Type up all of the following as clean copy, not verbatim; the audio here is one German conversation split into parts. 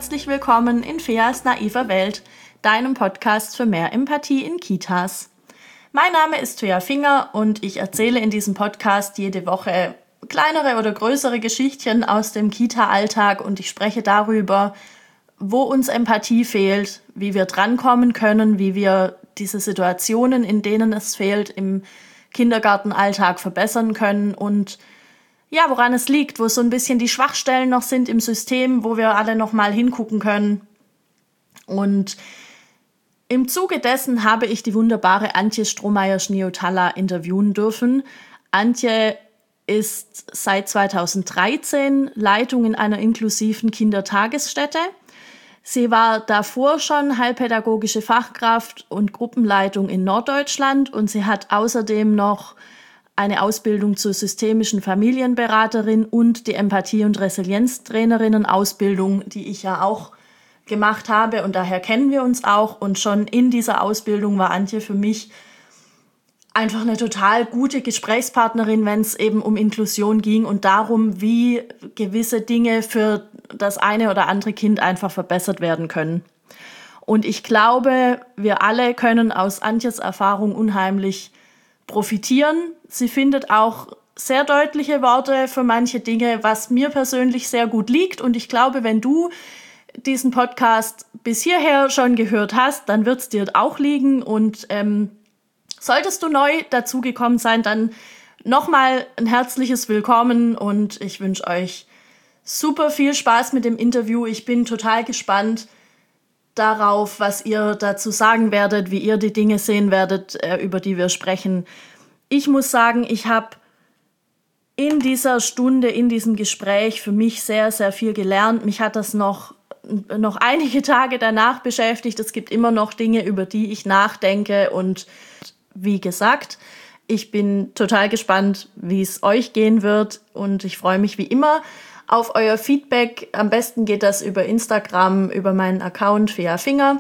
herzlich willkommen in Feas naiver Welt, deinem Podcast für mehr Empathie in Kitas. Mein Name ist Thea Finger und ich erzähle in diesem Podcast jede Woche kleinere oder größere Geschichtchen aus dem Kita-Alltag und ich spreche darüber, wo uns Empathie fehlt, wie wir drankommen können, wie wir diese Situationen, in denen es fehlt, im Kindergartenalltag verbessern können und ja, woran es liegt, wo so ein bisschen die Schwachstellen noch sind im System, wo wir alle noch mal hingucken können. Und im Zuge dessen habe ich die wunderbare Antje Strohmeier-Schniotalla interviewen dürfen. Antje ist seit 2013 Leitung in einer inklusiven Kindertagesstätte. Sie war davor schon heilpädagogische Fachkraft und Gruppenleitung in Norddeutschland und sie hat außerdem noch eine Ausbildung zur systemischen Familienberaterin und die Empathie- und Resilienztrainerinnen-Ausbildung, die ich ja auch gemacht habe und daher kennen wir uns auch. Und schon in dieser Ausbildung war Antje für mich einfach eine total gute Gesprächspartnerin, wenn es eben um Inklusion ging und darum, wie gewisse Dinge für das eine oder andere Kind einfach verbessert werden können. Und ich glaube, wir alle können aus Antjes Erfahrung unheimlich profitieren. Sie findet auch sehr deutliche Worte für manche Dinge, was mir persönlich sehr gut liegt. Und ich glaube, wenn du diesen Podcast bis hierher schon gehört hast, dann wird es dir auch liegen. Und solltest du neu dazugekommen sein, dann nochmal ein herzliches Willkommen und ich wünsche euch super viel Spaß mit dem Interview. Ich bin total gespannt darauf, was ihr dazu sagen werdet, wie ihr die Dinge sehen werdet, über die wir sprechen. Ich muss sagen, ich habe in dieser Stunde, in diesem Gespräch für mich sehr, sehr viel gelernt. Mich hat das noch einige Tage danach beschäftigt. Es gibt immer noch Dinge, über die ich nachdenke und wie gesagt, ich bin total gespannt, wie es euch gehen wird und ich freue mich wie immer auf euer Feedback. Am besten geht das über Instagram, über meinen Account Fea Finger.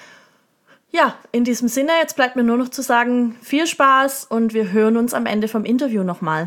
Ja, in diesem Sinne, jetzt bleibt mir nur noch zu sagen, viel Spaß und wir hören uns am Ende vom Interview nochmal.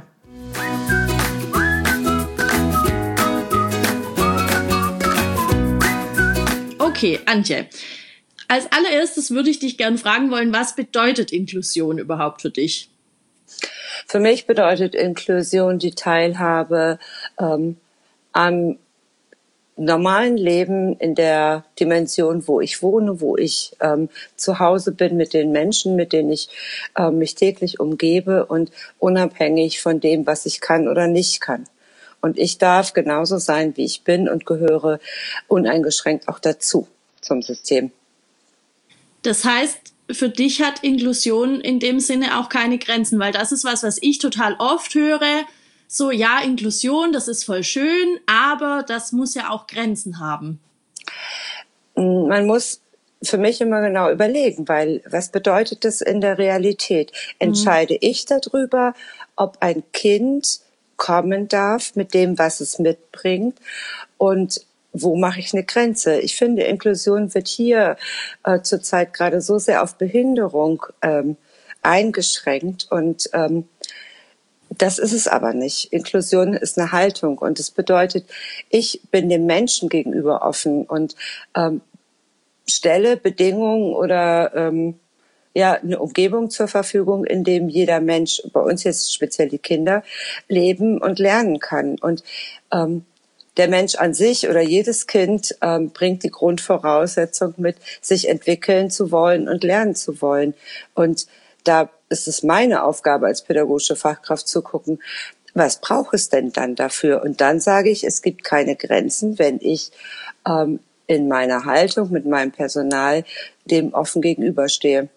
Okay, Antje. Als allererstes würde ich dich gerne fragen wollen, was bedeutet Inklusion überhaupt für dich? Für mich bedeutet Inklusion die Teilhabe am normalen Leben in der Dimension, wo ich wohne, wo ich zu Hause bin mit den Menschen, mit denen ich mich täglich umgebe und unabhängig von dem, was ich kann oder nicht kann. Und ich darf genauso sein, wie ich bin und gehöre uneingeschränkt auch dazu, zum System. Das heißt, für dich hat Inklusion in dem Sinne auch keine Grenzen, weil das ist was ich total oft höre. So, ja, Inklusion, das ist voll schön, aber das muss ja auch Grenzen haben. Man muss für mich immer genau überlegen, weil was bedeutet das in der Realität? Entscheide ich darüber, ob ein Kind kommen darf mit dem, was es mitbringt und wo mache ich eine Grenze? Ich finde, Inklusion wird hier zurzeit gerade so sehr auf Behinderung eingeschränkt und das ist es aber nicht. Inklusion ist eine Haltung und es bedeutet, ich bin dem Menschen gegenüber offen und stelle Bedingungen oder eine Umgebung zur Verfügung, in dem jeder Mensch, bei uns jetzt speziell die Kinder, leben und lernen kann. Und der Mensch an sich oder jedes Kind bringt die Grundvoraussetzung mit, sich entwickeln zu wollen und lernen zu wollen. Und da ist es meine Aufgabe als pädagogische Fachkraft zu gucken, was braucht es denn dann dafür? Und dann sage ich, es gibt keine Grenzen, wenn ich in meiner Haltung mit meinem Personal dem offen gegenüberstehe.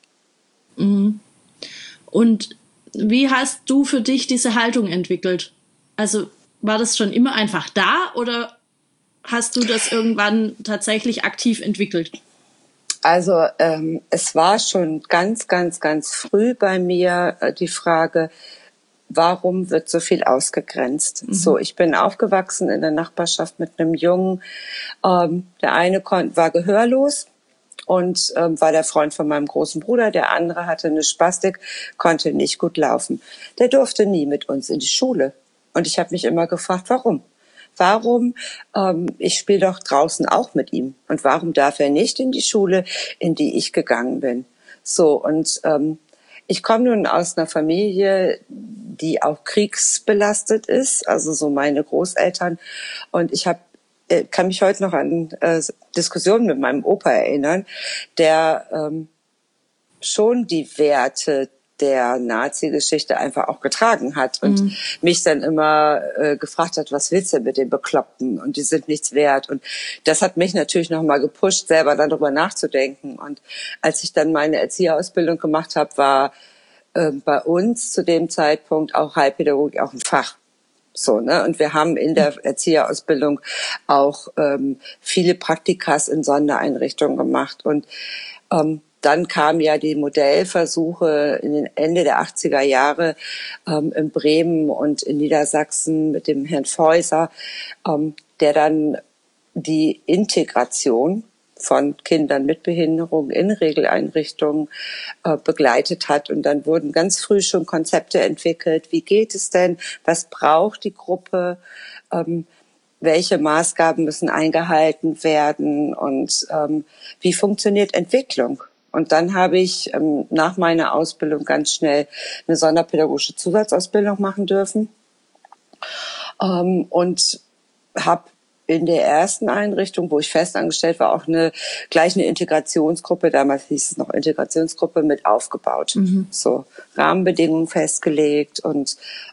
Und wie hast du für dich diese Haltung entwickelt? Also war das schon immer einfach da oder hast du das irgendwann tatsächlich aktiv entwickelt? Also es war schon ganz, ganz, ganz früh bei mir die Frage, warum wird so viel ausgegrenzt? So, ich bin aufgewachsen in der Nachbarschaft mit einem Jungen. Der eine war gehörlos und war der Freund von meinem großen Bruder. Der andere hatte eine Spastik, konnte nicht gut laufen. Der durfte nie mit uns in die Schule. Und ich habe mich immer gefragt, warum? Warum? Ich spiele doch draußen auch mit ihm. Und warum darf er nicht in die Schule, in die ich gegangen bin? So, und ich komme nun aus einer Familie, die auch kriegsbelastet ist, also so meine Großeltern. Und ich kann mich heute noch an Diskussionen mit meinem Opa erinnern, der schon die Werte der Nazi-Geschichte einfach auch getragen hat und mich dann immer gefragt hat, was willst du mit den Bekloppten? Und die sind nichts wert. Und das hat mich natürlich nochmal gepusht, selber darüber nachzudenken. Und als ich dann meine Erzieherausbildung gemacht habe, war bei uns zu dem Zeitpunkt auch Heilpädagogik auch ein Fach. So, ne? Und wir haben in der Erzieherausbildung auch viele Praktikas in Sondereinrichtungen gemacht. Und dann kamen ja die Modellversuche in den Ende der 80er Jahre in Bremen und in Niedersachsen mit dem Herrn Feuser, der dann die Integration von Kindern mit Behinderung in Regeleinrichtungen begleitet hat. Und dann wurden ganz früh schon Konzepte entwickelt. Wie geht es denn? Was braucht die Gruppe? Welche Maßgaben müssen eingehalten werden? Und wie funktioniert Entwicklung? Und dann habe ich nach meiner Ausbildung ganz schnell eine sonderpädagogische Zusatzausbildung machen dürfen und habe in der ersten Einrichtung, wo ich festangestellt war, auch gleich eine Integrationsgruppe, damals hieß es noch Integrationsgruppe, mit aufgebaut. So Rahmenbedingungen festgelegt und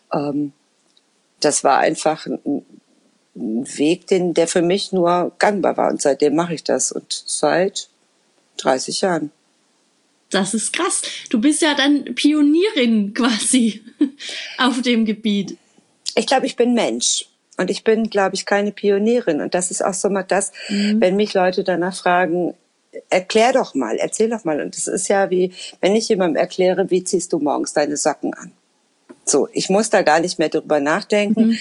das war einfach ein Weg, der für mich nur gangbar war. Und seitdem mache ich das und seit 30 Jahren. Das ist krass. Du bist ja dann Pionierin quasi auf dem Gebiet. Ich glaube, ich bin Mensch. Und ich bin, glaube ich, keine Pionierin. Und das ist auch so mal das, wenn mich Leute danach fragen, erzähl doch mal. Und das ist ja wie, wenn ich jemandem erkläre, wie ziehst du morgens deine Socken an? So, ich muss da gar nicht mehr drüber nachdenken.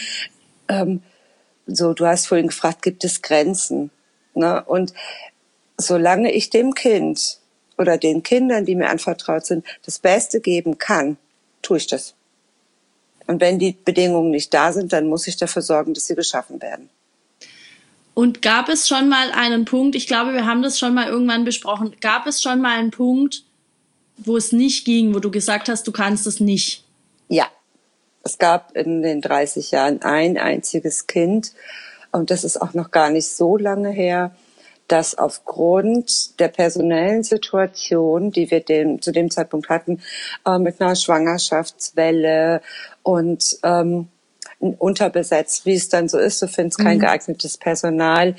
So, du hast vorhin gefragt, gibt es Grenzen? Ne? Und solange ich dem Kind oder den Kindern, die mir anvertraut sind, das Beste geben kann, tue ich das. Und wenn die Bedingungen nicht da sind, dann muss ich dafür sorgen, dass sie geschaffen werden. Und gab es schon mal einen Punkt, ich glaube, wir haben das schon mal irgendwann besprochen, gab es schon mal einen Punkt, wo es nicht ging, wo du gesagt hast, du kannst es nicht? Ja, es gab in den 30 Jahren ein einziges Kind, und das ist auch noch gar nicht so lange her, dass aufgrund der personellen Situation, die wir zu dem Zeitpunkt hatten, mit einer Schwangerschaftswelle und unterbesetzt, wie es dann so ist, du findest kein geeignetes Personal,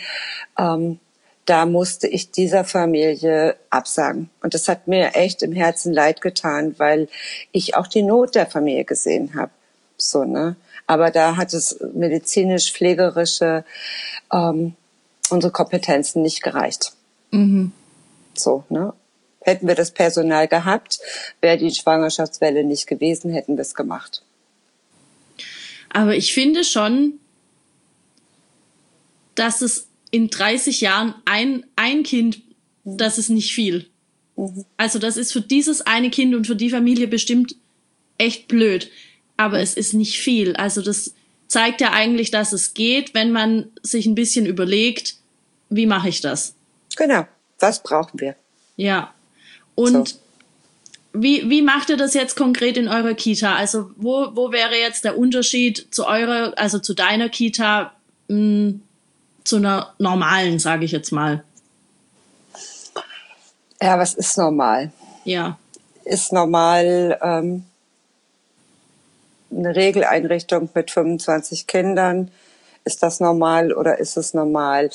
da musste ich dieser Familie absagen. Und das hat mir echt im Herzen leid getan, weil ich auch die Not der Familie gesehen habe. So, ne? Aber da hat es medizinisch-pflegerische unsere Kompetenzen nicht gereicht. So, ne? Hätten wir das Personal gehabt, wäre die Schwangerschaftswelle nicht gewesen, hätten wir es gemacht. Aber ich finde schon, dass es in 30 Jahren ein Kind, das ist nicht viel. Also das ist für dieses eine Kind und für die Familie bestimmt echt blöd. Aber es ist nicht viel. Also das zeigt ja eigentlich, dass es geht, wenn man sich ein bisschen überlegt, wie mache ich das? Genau, was brauchen wir? Ja. Und so. Wie macht ihr das jetzt konkret in eurer Kita? Also wo wäre jetzt der Unterschied zu deiner Kita zu einer normalen, sage ich jetzt mal? Ja, was ist normal? Ja. Ist normal eine Regeleinrichtung mit 25 Kindern? Ist das normal oder ist es normal,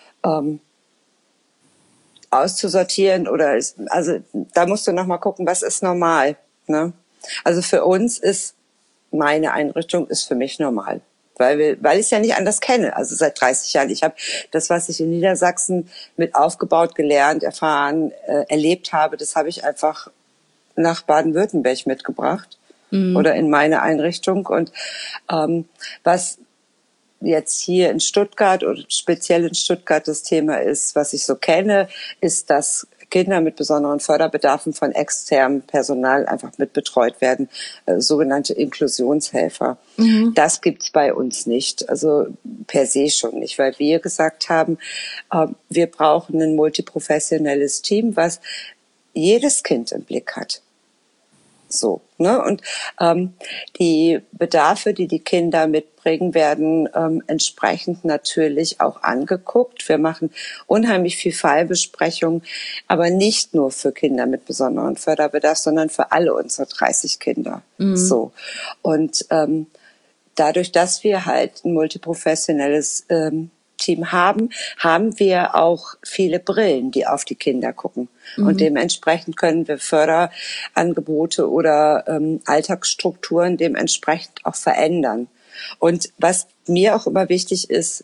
auszusortieren also da musst du noch mal gucken, was ist normal, ne? Also für uns ist meine Einrichtung ist für mich normal, weil ich es ja nicht anders kenne. Also seit 30 Jahren. Ich habe das, was ich in Niedersachsen mit aufgebaut, gelernt, erfahren, erlebt habe, das habe ich einfach nach Baden-Württemberg mitgebracht oder in meine Einrichtung. Und was jetzt hier in Stuttgart oder speziell in Stuttgart das Thema ist, was ich so kenne, ist, dass Kinder mit besonderen Förderbedarfen von externem Personal einfach mit betreut werden, sogenannte Inklusionshelfer. Das gibt's bei uns nicht, also per se schon nicht, weil wir gesagt haben, wir brauchen ein multiprofessionelles Team, was jedes Kind im Blick hat. So, ne? Und die Bedarfe, die die Kinder mitbringen, werden entsprechend natürlich auch angeguckt. Wir machen unheimlich viel Fallbesprechung, aber nicht nur für Kinder mit besonderen Förderbedarf, sondern für alle unsere 30 Kinder. So. Und dadurch, dass wir halt ein multiprofessionelles Team haben wir auch viele Brillen, die auf die Kinder gucken. Und dementsprechend können wir Förderangebote oder Alltagsstrukturen dementsprechend auch verändern. Und was mir auch immer wichtig ist,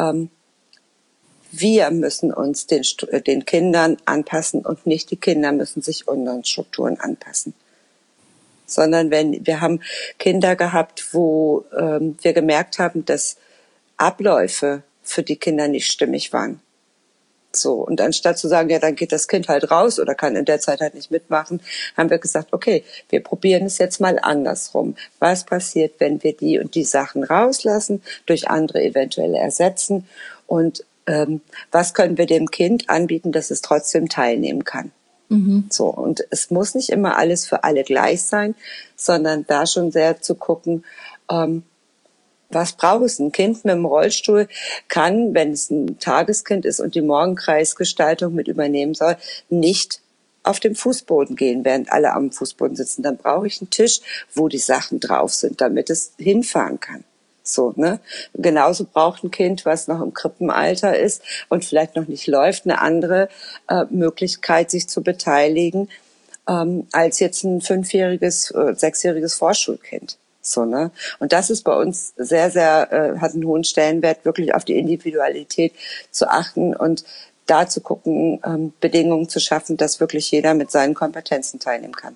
wir müssen uns den Kindern anpassen und nicht die Kinder müssen sich unseren Strukturen anpassen. Sondern wir haben Kinder gehabt, wo wir gemerkt haben, dass Abläufe für die Kinder nicht stimmig waren. So, und anstatt zu sagen, ja, dann geht das Kind halt raus oder kann in der Zeit halt nicht mitmachen, haben wir gesagt, okay, wir probieren es jetzt mal andersrum. Was passiert, wenn wir die und die Sachen rauslassen, durch andere eventuell ersetzen und was können wir dem Kind anbieten, dass es trotzdem teilnehmen kann? So, und es muss nicht immer alles für alle gleich sein, sondern da schon sehr zu gucken, was braucht es? Ein Kind mit dem Rollstuhl kann, wenn es ein Tageskind ist und die Morgenkreisgestaltung mit übernehmen soll, nicht auf dem Fußboden gehen, während alle am Fußboden sitzen. Dann brauche ich einen Tisch, wo die Sachen drauf sind, damit es hinfahren kann. So, ne? Genauso braucht ein Kind, was noch im Krippenalter ist und vielleicht noch nicht läuft, eine andere Möglichkeit, sich zu beteiligen, als jetzt ein 5-jähriges, 6-jähriges Vorschulkind. So, ne? Und das ist bei uns sehr, sehr, hat einen hohen Stellenwert, wirklich auf die Individualität zu achten und da zu gucken, Bedingungen zu schaffen, dass wirklich jeder mit seinen Kompetenzen teilnehmen kann.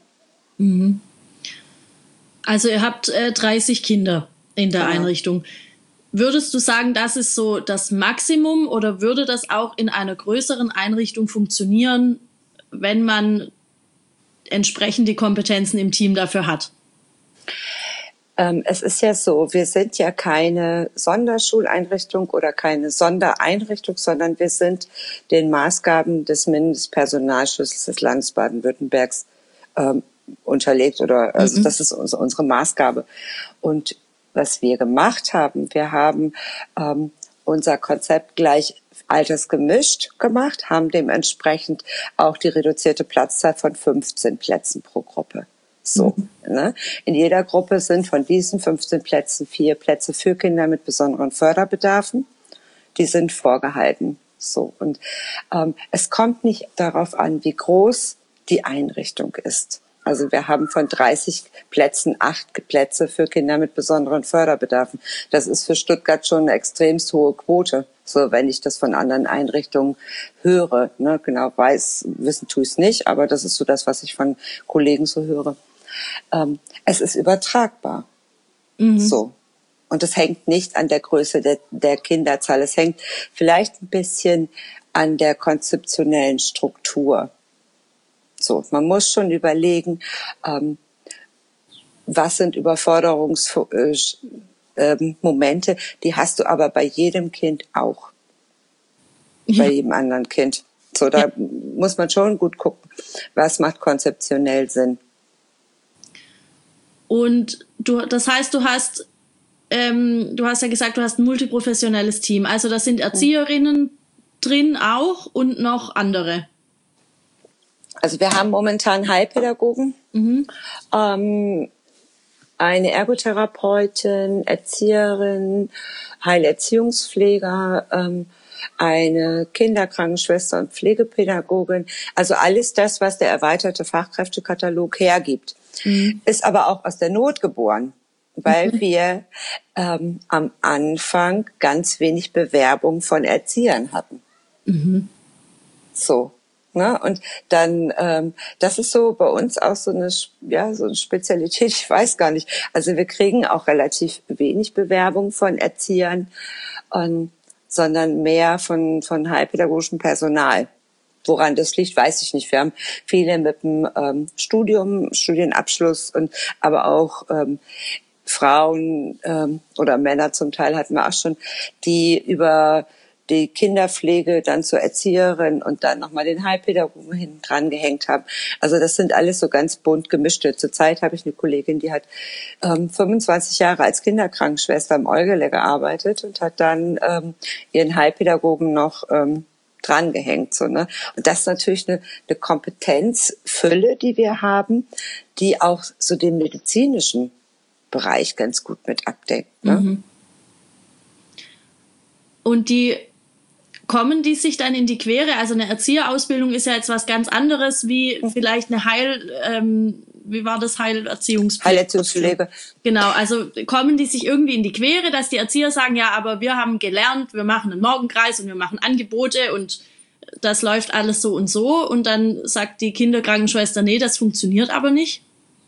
Also ihr habt 30 Kinder in der Einrichtung. Würdest du sagen, das ist so das Maximum oder würde das auch in einer größeren Einrichtung funktionieren, wenn man entsprechend die Kompetenzen im Team dafür hat? Es ist ja so, wir sind ja keine Sonderschuleinrichtung oder keine Sondereinrichtung, sondern wir sind den Maßgaben des Mindestpersonalschlüssels des Landes Baden-Württembergs unterlegt oder also das ist unsere Maßgabe. Und was wir gemacht haben, wir haben unser Konzept gleich altersgemischt gemacht, haben dementsprechend auch die reduzierte Platzzahl von 15 Plätzen pro Gruppe. So, ne? In jeder Gruppe sind von diesen 15 Plätzen 4 Plätze für Kinder mit besonderen Förderbedarfen. Die sind vorgehalten. So, und es kommt nicht darauf an, wie groß die Einrichtung ist. Also wir haben von 30 Plätzen 8 Plätze für Kinder mit besonderen Förderbedarfen. Das ist für Stuttgart schon eine extremst hohe Quote. So, wenn ich das von anderen Einrichtungen höre, ne, genau wissen tue ich es nicht, aber das ist so das, was ich von Kollegen so höre. Es ist übertragbar. So. Und es hängt nicht an der Größe der Kinderzahl. Es hängt vielleicht ein bisschen an der konzeptionellen Struktur. So, man muss schon überlegen, was sind Überforderungsmomente, die hast du aber bei jedem Kind auch. Bei jedem anderen Kind. So, da muss man schon gut gucken, was macht konzeptionell Sinn. Und das heißt, du hast ja gesagt, du hast ein multiprofessionelles Team. Also da sind Erzieherinnen drin auch und noch andere. Also wir haben momentan Heilpädagogen, eine Ergotherapeutin, Erzieherin, Heilerziehungspfleger, eine Kinderkrankenschwester und Pflegepädagogin. Also alles das, was der erweiterte Fachkräftekatalog hergibt. Ist aber auch aus der Not geboren, weil wir am Anfang ganz wenig Bewerbung von Erziehern hatten. So. Ne? Und dann, das ist so bei uns auch so eine Spezialität, ich weiß gar nicht. Also wir kriegen auch relativ wenig Bewerbung von Erziehern, sondern mehr von heilpädagogischem Personal. Woran das liegt, weiß ich nicht. Wir haben viele mit dem Studienabschluss und aber auch Frauen oder Männer zum Teil hatten wir auch schon, die über die Kinderpflege dann zur Erzieherin und dann nochmal den Heilpädagogen hinten dran gehängt haben. Also das sind alles so ganz bunt gemischte. Zurzeit habe ich eine Kollegin, die hat 25 Jahre als Kinderkrankenschwester im Eugele gearbeitet und hat dann ihren Heilpädagogen noch dran gehängt. So, ne? Und das ist natürlich eine Kompetenzfülle, die wir haben, die auch so den medizinischen Bereich ganz gut mit abdeckt. Ne? Mhm. Und kommen die sich dann in die Quere? Also eine Erzieherausbildung ist ja jetzt was ganz anderes wie vielleicht eine Heilerziehungspflege. Genau, also kommen die sich irgendwie in die Quere, dass die Erzieher sagen, ja, aber wir haben gelernt, wir machen einen Morgenkreis und wir machen Angebote und das läuft alles so und dann sagt die Kinderkrankenschwester, nee, das funktioniert aber nicht?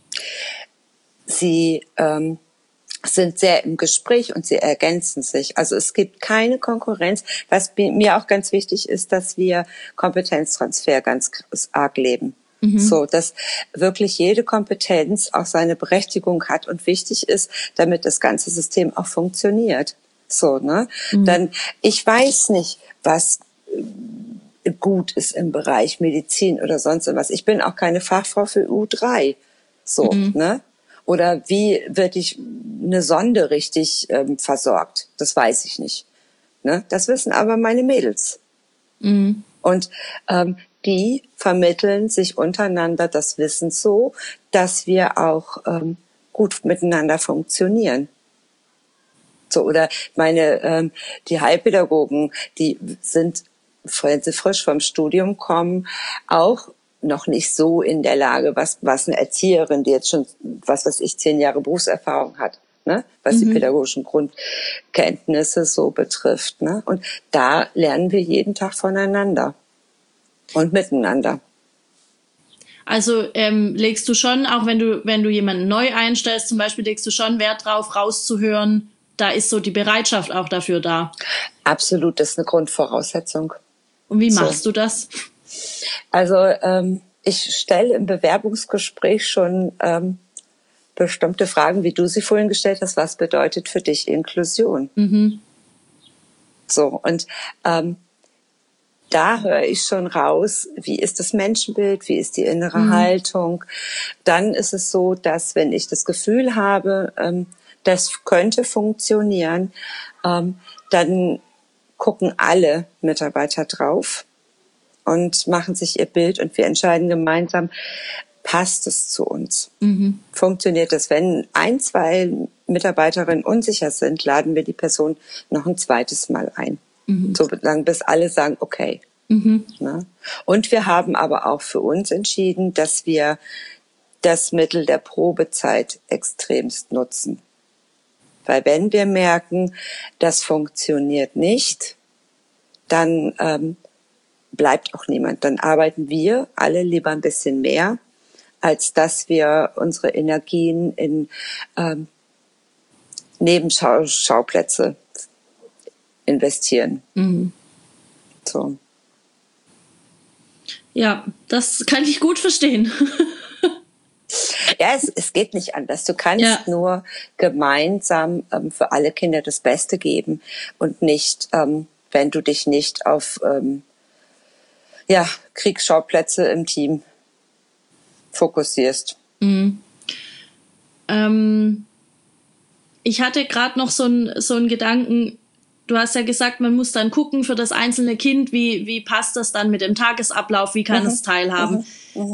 Sie sind sehr im Gespräch und sie ergänzen sich. Also es gibt keine Konkurrenz. Was mir auch ganz wichtig ist, dass wir Kompetenztransfer ganz arg leben. So, dass wirklich jede Kompetenz auch seine Berechtigung hat und wichtig ist, damit das ganze System auch funktioniert. So, ne? Dann, ich weiß nicht, was gut ist im Bereich Medizin oder sonst was. Ich bin auch keine Fachfrau für U3. So, ne? Oder wie wird eine Sonde richtig versorgt? Das weiß ich nicht. Ne? Das wissen aber meine Mädels. Und die vermitteln sich untereinander das Wissen so, dass wir auch gut miteinander funktionieren. So, oder die Heilpädagogen, die sind, wenn sie frisch vom Studium kommen, auch noch nicht so in der Lage, was eine Erzieherin, die jetzt schon, 10 Jahre Berufserfahrung hat, ne, was die pädagogischen Grundkenntnisse so betrifft, ne, und da lernen wir jeden Tag voneinander und miteinander. Also legst du schon, auch wenn du jemanden neu einstellst, zum Beispiel, legst du schon Wert drauf, rauszuhören, da ist so die Bereitschaft auch dafür da? Absolut, das ist eine Grundvoraussetzung. Und wie machst du das? Also ich stelle im Bewerbungsgespräch schon bestimmte Fragen, wie du sie vorhin gestellt hast. Was bedeutet für dich Inklusion? So, und da höre ich schon raus, wie ist das Menschenbild, wie ist die innere Haltung. Dann ist es so, dass wenn ich das Gefühl habe, das könnte funktionieren, dann gucken alle Mitarbeiter drauf und machen sich ihr Bild und wir entscheiden gemeinsam, passt es zu uns? Funktioniert das? Wenn 1, 2 Mitarbeiterinnen unsicher sind, laden wir die Person noch ein zweites Mal ein. So lange, bis alle sagen, okay. Ne? Und wir haben aber auch für uns entschieden, dass wir das Mittel der Probezeit extremst nutzen. Weil wenn wir merken, das funktioniert nicht, dann bleibt auch niemand. Dann arbeiten wir alle lieber ein bisschen mehr, als dass wir unsere Energien in Nebenschauplätze investieren. So. Ja, das kann ich gut verstehen. Ja, es geht nicht anders. Du kannst nur gemeinsam für alle Kinder das Beste geben und nicht, wenn du dich nicht auf Kriegsschauplätze im Team fokussierst. Ich hatte gerade noch so einen Gedanken. Du hast ja gesagt, man muss dann gucken für das einzelne Kind, wie passt das dann mit dem Tagesablauf, wie kann es teilhaben.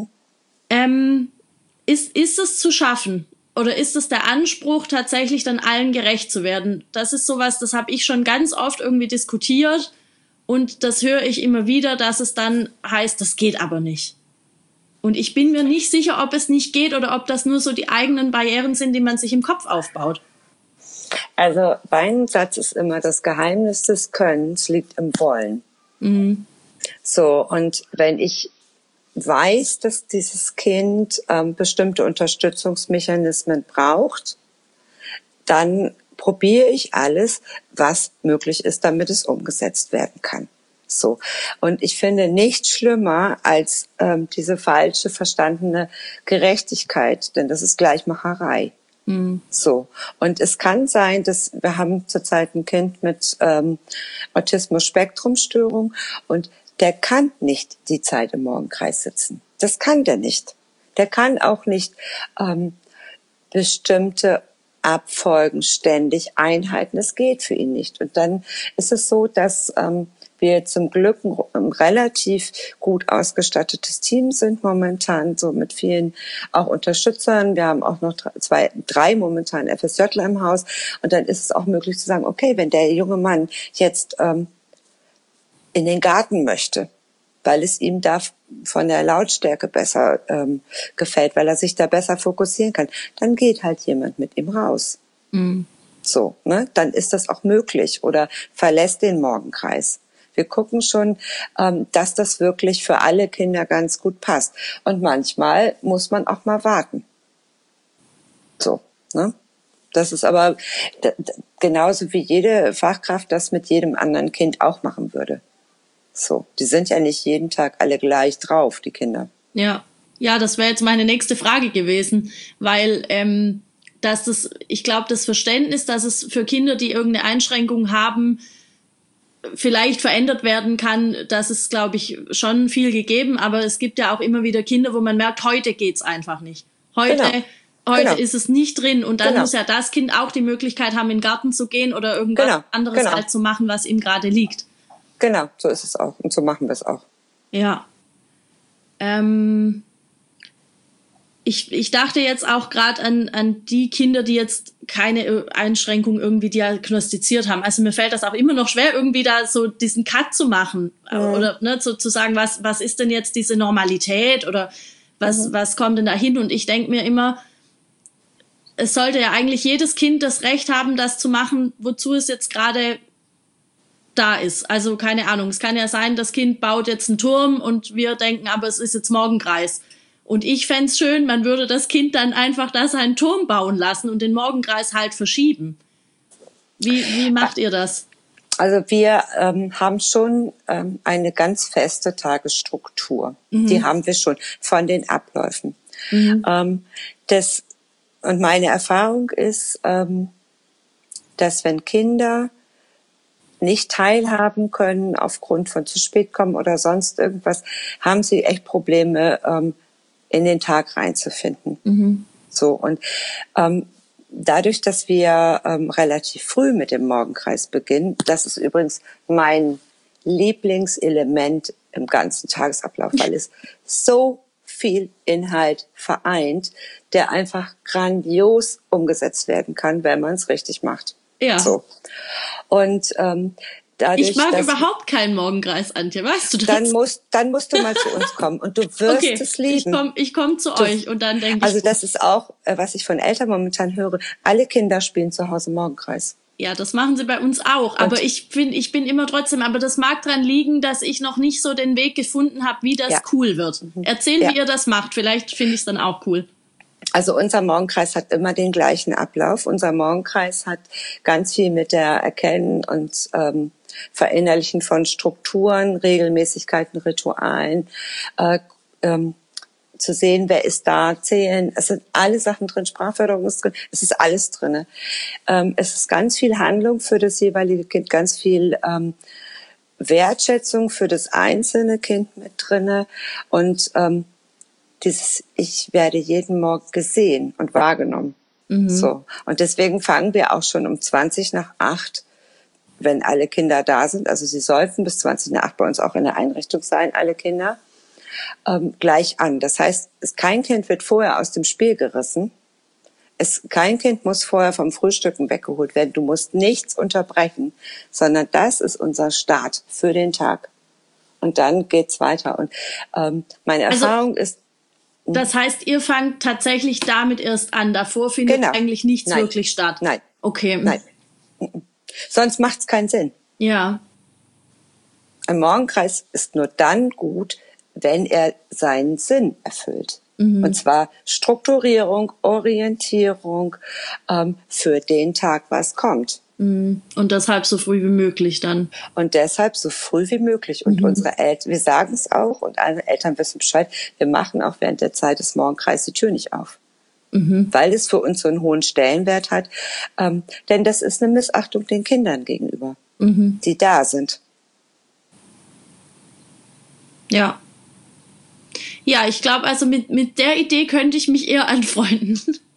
Ist es zu schaffen oder ist es der Anspruch, tatsächlich dann allen gerecht zu werden? Das ist sowas, das habe ich schon ganz oft irgendwie diskutiert und das höre ich immer wieder, dass es dann heißt, das geht aber nicht. Und ich bin mir nicht sicher, ob es nicht geht oder ob das nur so die eigenen Barrieren sind, die man sich im Kopf aufbaut. Also mein Satz ist immer, das Geheimnis des Könnens liegt im Wollen. So, und wenn ich weiß, dass dieses Kind bestimmte Unterstützungsmechanismen braucht, dann probiere ich alles, was möglich ist, damit es umgesetzt werden kann. So. Und ich finde nichts schlimmer als diese falsche verstandene Gerechtigkeit, denn das ist Gleichmacherei. So. Und es kann sein, dass wir haben zurzeit ein Kind mit Autismus-Spektrum-Störung und der kann nicht die Zeit im Morgenkreis sitzen. Das kann der nicht. Der kann auch nicht bestimmte Abfolgen ständig einhalten. Das geht für ihn nicht. Und dann ist es so, dass wir zum Glück ein relativ gut ausgestattetes Team sind momentan, so mit vielen auch Unterstützern. Wir haben auch noch drei momentan FSJler im Haus. Und dann ist es auch möglich zu sagen, okay, wenn der junge Mann jetzt in den Garten möchte, weil es ihm da von der Lautstärke besser gefällt, weil er sich da besser fokussieren kann, dann geht halt jemand mit ihm raus. So, ne? Dann ist das auch möglich oder verlässt den Morgenkreis. Wir gucken schon, dass das wirklich für alle Kinder ganz gut passt. Und manchmal muss man auch mal warten. So, ne? Das ist aber genauso wie jede Fachkraft das mit jedem anderen Kind auch machen würde. So, die sind ja nicht jeden Tag alle gleich drauf, die Kinder. Ja, das wäre jetzt meine nächste Frage gewesen, weil ich glaube, das Verständnis, dass es für Kinder, die irgendeine Einschränkung haben, vielleicht verändert werden kann, das ist, glaube ich, schon viel gegeben, aber es gibt ja auch immer wieder Kinder, wo man merkt, heute geht's einfach nicht. Heute ist es nicht drin und dann muss ja das Kind auch die Möglichkeit haben, in den Garten zu gehen oder irgendwas anderes halt zu machen, was ihm gerade liegt. Genau, so ist es auch und so machen wir es auch. Ja. Ich dachte jetzt auch gerade an die Kinder, die jetzt keine Einschränkung irgendwie diagnostiziert haben. Also mir fällt das auch immer noch schwer, irgendwie da so diesen Cut zu machen. Oder ne, zu sagen, was ist denn jetzt diese Normalität oder was kommt denn da hin? Und ich denke mir immer, es sollte ja eigentlich jedes Kind das Recht haben, das zu machen, wozu es jetzt gerade da ist. Also keine Ahnung, es kann ja sein, das Kind baut jetzt einen Turm und wir denken, aber es ist jetzt Morgenkreis. Und ich fänd's schön, man würde das Kind dann einfach da seinen Turm bauen lassen und den Morgenkreis halt verschieben. Wie macht ihr das? Also wir haben schon eine ganz feste Tagesstruktur. Die haben wir schon von den Abläufen. Und meine Erfahrung ist, dass wenn Kinder nicht teilhaben können aufgrund von zu spät kommen oder sonst irgendwas, haben sie echt Probleme, in den Tag reinzufinden. So, und dadurch, dass wir relativ früh mit dem Morgenkreis beginnen, das ist übrigens mein Lieblingselement im ganzen Tagesablauf, weil es so viel Inhalt vereint, der einfach grandios umgesetzt werden kann, wenn man es richtig macht. Ja. So. Und dadurch, ich mag überhaupt keinen Morgenkreis, Antje, weißt du das? Dann musst du mal zu uns kommen und du wirst es lieben. Ich komm zu euch und dann denke ich... Also das ist auch, was ich von Eltern momentan höre, alle Kinder spielen zu Hause Morgenkreis. Ja, das machen sie bei uns auch, aber ich bin immer trotzdem, aber das mag dran liegen, dass ich noch nicht so den Weg gefunden habe, wie das cool wird. Erzähl, wie ihr das macht, vielleicht finde ich es dann auch cool. Also unser Morgenkreis hat immer den gleichen Ablauf. Unser Morgenkreis hat ganz viel mit der Erkennen und Verinnerlichen von Strukturen, Regelmäßigkeiten, Ritualen, zu sehen, wer ist da, zählen. Es sind alle Sachen drin, Sprachförderung ist drin, es ist alles drin. Es ist ganz viel Handlung für das jeweilige Kind, ganz viel Wertschätzung für das einzelne Kind mit drin und ich werde jeden Morgen gesehen und wahrgenommen. So. Und deswegen fangen wir auch schon um 7:20, wenn alle Kinder da sind. Also sie sollten bis 7:20 bei uns auch in der Einrichtung sein, alle Kinder, gleich an. Das heißt, kein Kind wird vorher aus dem Spiel gerissen. Kein Kind muss vorher vom Frühstücken weggeholt werden. Du musst nichts unterbrechen, sondern das ist unser Start für den Tag. Und dann geht's weiter. Und meine Erfahrung ist, das heißt, ihr fangt tatsächlich damit erst an. Davor findet eigentlich nichts wirklich statt. Nein. Okay. Nein. Sonst macht's keinen Sinn. Ja. Ein Morgenkreis ist nur dann gut, wenn er seinen Sinn erfüllt. Und zwar Strukturierung, Orientierung für den Tag, was kommt. Und deshalb so früh wie möglich dann. Und deshalb so früh wie möglich. Und unsere Eltern, wir sagen es auch und alle Eltern wissen Bescheid, wir machen auch während der Zeit des Morgenkreises die Tür nicht auf. Weil es für uns so einen hohen Stellenwert hat. Denn das ist eine Missachtung den Kindern gegenüber, die da sind. Ja. Ja, ich glaube, also mit der Idee könnte ich mich eher anfreunden.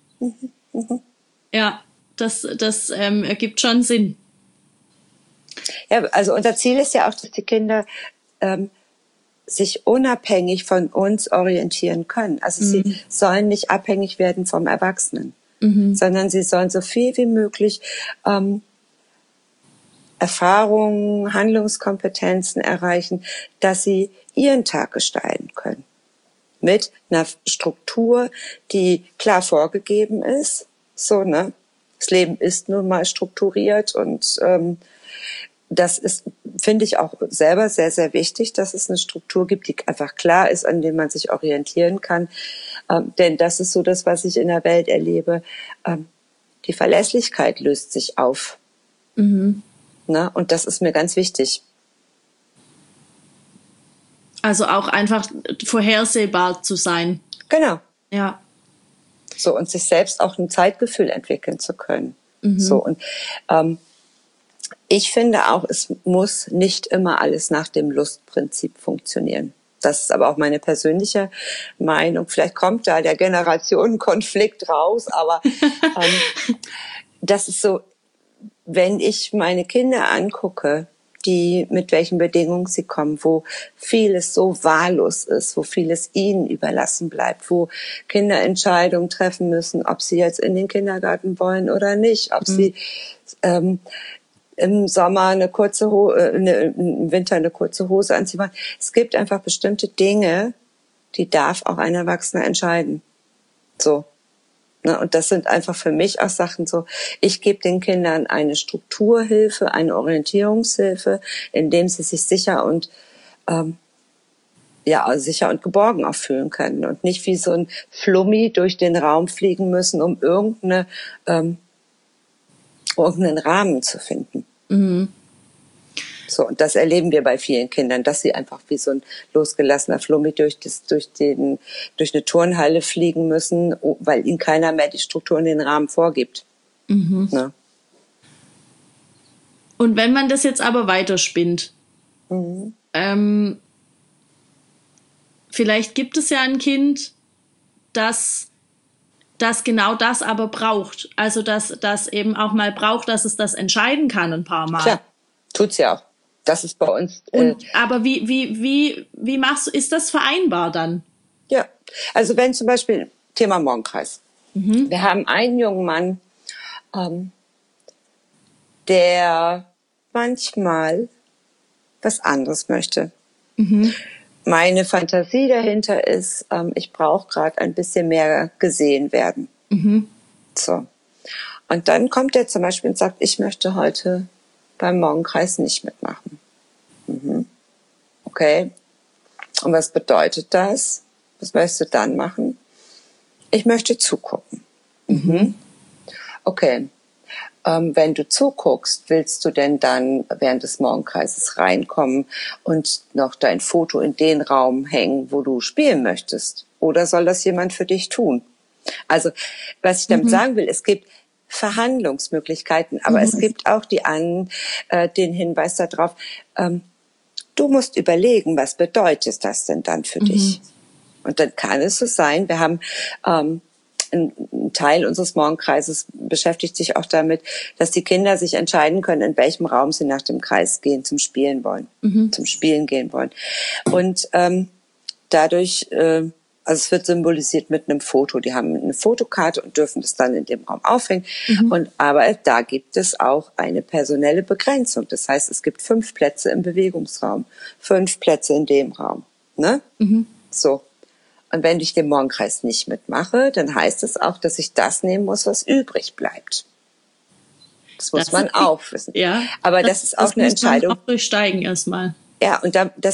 Ja, das ergibt schon Sinn. Ja, also unser Ziel ist ja auch, dass die Kinder sich unabhängig von uns orientieren können. Also sie sollen nicht abhängig werden vom Erwachsenen, sondern sie sollen so viel wie möglich Erfahrungen, Handlungskompetenzen erreichen, dass sie ihren Tag gestalten können. Mit einer Struktur, die klar vorgegeben ist. So, ne? Das Leben ist nun mal strukturiert und das ist, finde ich auch selber sehr, sehr wichtig, dass es eine Struktur gibt, die einfach klar ist, an der man sich orientieren kann. Denn das ist so das, was ich in der Welt erlebe. Die Verlässlichkeit löst sich auf. Na, und das ist mir ganz wichtig. Also auch einfach vorhersehbar zu sein. Genau. Ja. So, und sich selbst auch ein Zeitgefühl entwickeln zu können. So, und ich finde auch, es muss nicht immer alles nach dem Lustprinzip funktionieren. Das ist aber auch meine persönliche Meinung. Vielleicht kommt da der Generationenkonflikt raus, aber das ist so, wenn ich meine Kinder angucke, die mit welchen Bedingungen sie kommen, wo vieles so wahllos ist, wo vieles ihnen überlassen bleibt, wo Kinder Entscheidungen treffen müssen, ob sie jetzt in den Kindergarten wollen oder nicht, ob sie im Sommer im Winter eine kurze Hose anziehen wollen. Es gibt einfach bestimmte Dinge, die darf auch ein Erwachsener entscheiden. So. Und das sind einfach für mich auch Sachen so, ich gebe den Kindern eine Strukturhilfe, eine Orientierungshilfe, indem sie sich sicher und sicher und geborgen auch fühlen können und nicht wie so ein Flummi durch den Raum fliegen müssen, um irgendeinen Rahmen zu finden. So, und das erleben wir bei vielen Kindern, dass sie einfach wie so ein losgelassener Flummi durch eine Turnhalle fliegen müssen, weil ihnen keiner mehr die Struktur und den Rahmen vorgibt. Ne? Und wenn man das jetzt aber weiterspinnt, vielleicht gibt es ja ein Kind, das genau das aber braucht. Also das eben auch mal braucht, dass es das entscheiden kann ein paar Mal. Klar, tut's ja auch. Das ist bei uns. Aber wie machst du, ist das vereinbar dann? Ja, also wenn zum Beispiel Thema Morgenkreis. Wir haben einen jungen Mann, der manchmal was anderes möchte. Meine Fantasie dahinter ist, ich brauche gerade ein bisschen mehr gesehen werden. So. Und dann kommt er zum Beispiel und sagt, ich möchte heute beim Morgenkreis nicht mitmachen. Okay. Und was bedeutet das? Was möchtest du dann machen? Ich möchte zugucken. Okay. Wenn du zuguckst, willst du denn dann während des Morgenkreises reinkommen und noch dein Foto in den Raum hängen, wo du spielen möchtest? Oder soll das jemand für dich tun? Also, was ich damit sagen will, es gibt Verhandlungsmöglichkeiten, aber es gibt auch den Hinweis darauf, du musst überlegen, was bedeutet das denn dann für dich? Und dann kann es so sein, wir haben ein Teil unseres Morgenkreises beschäftigt sich auch damit, dass die Kinder sich entscheiden können, in welchem Raum sie nach dem Kreis gehen, zum Spielen gehen wollen. Und dadurch, also es wird symbolisiert mit einem Foto. Die haben eine Fotokarte und dürfen das dann in dem Raum aufhängen. Aber da gibt es auch eine personelle Begrenzung. Das heißt, es gibt 5 Plätze im Bewegungsraum, 5 Plätze in dem Raum. Ne? So. Und wenn ich den Morgenkreis nicht mitmache, dann heißt es auch, dass ich das nehmen muss, was übrig bleibt. Das muss man auch wissen. Ja, aber das ist auch eine Entscheidung. Das muss man auch durchsteigen erstmal. Ja, und das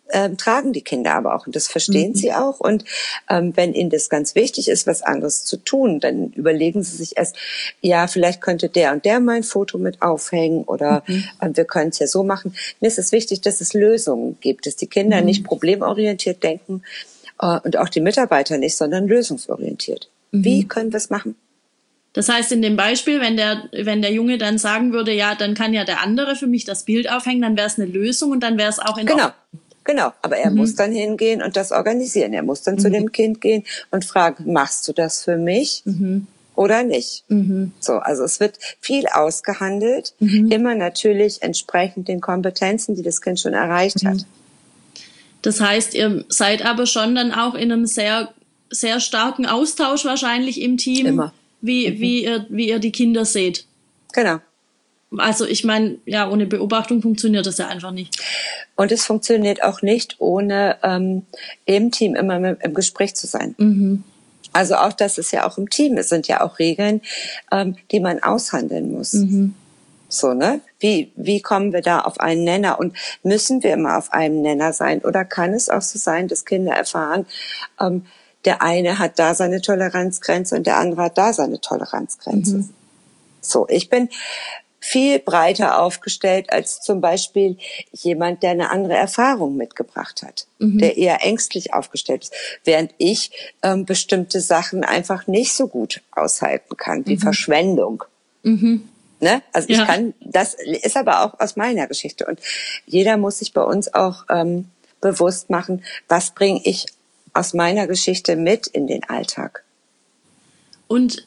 tragen die Kinder aber auch und das verstehen sie auch. Und wenn ihnen das ganz wichtig ist, was anderes zu tun, dann überlegen sie sich erst, ja, vielleicht könnte der und der mein Foto mit aufhängen oder wir können es ja so machen. Mir ist es wichtig, dass es Lösungen gibt, dass die Kinder nicht problemorientiert denken und auch die Mitarbeiter nicht, sondern lösungsorientiert. Wie können wir es machen? Das heißt, in dem Beispiel, wenn der Junge dann sagen würde, ja, dann kann ja der andere für mich das Bild aufhängen, dann wäre es eine Lösung und dann wäre es auch in Ordnung. Genau, aber er muss dann hingehen und das organisieren. Er muss dann zu dem Kind gehen und fragen, machst du das für mich oder nicht? So, also es wird viel ausgehandelt, immer natürlich entsprechend den Kompetenzen, die das Kind schon erreicht hat. Das heißt, ihr seid aber schon dann auch in einem sehr, sehr starken Austausch wahrscheinlich im Team, immer. Wie ihr die Kinder seht. Genau. Also ich meine, ja, ohne Beobachtung funktioniert das ja einfach nicht. Und es funktioniert auch nicht, ohne im Team immer im Gespräch zu sein. Also auch, dass es ja auch im Team ist, sind ja auch Regeln, die man aushandeln muss. So, ne? Wie kommen wir da auf einen Nenner? Und müssen wir immer auf einem Nenner sein? Oder kann es auch so sein, dass Kinder erfahren, der eine hat da seine Toleranzgrenze und der andere hat da seine Toleranzgrenze. So, ich bin viel breiter aufgestellt als zum Beispiel jemand, der eine andere Erfahrung mitgebracht hat, der eher ängstlich aufgestellt ist, während ich bestimmte Sachen einfach nicht so gut aushalten kann, wie Verschwendung. Ne? Also ich kann, das ist aber auch aus meiner Geschichte und jeder muss sich bei uns auch bewusst machen, was bringe ich aus meiner Geschichte mit in den Alltag. Und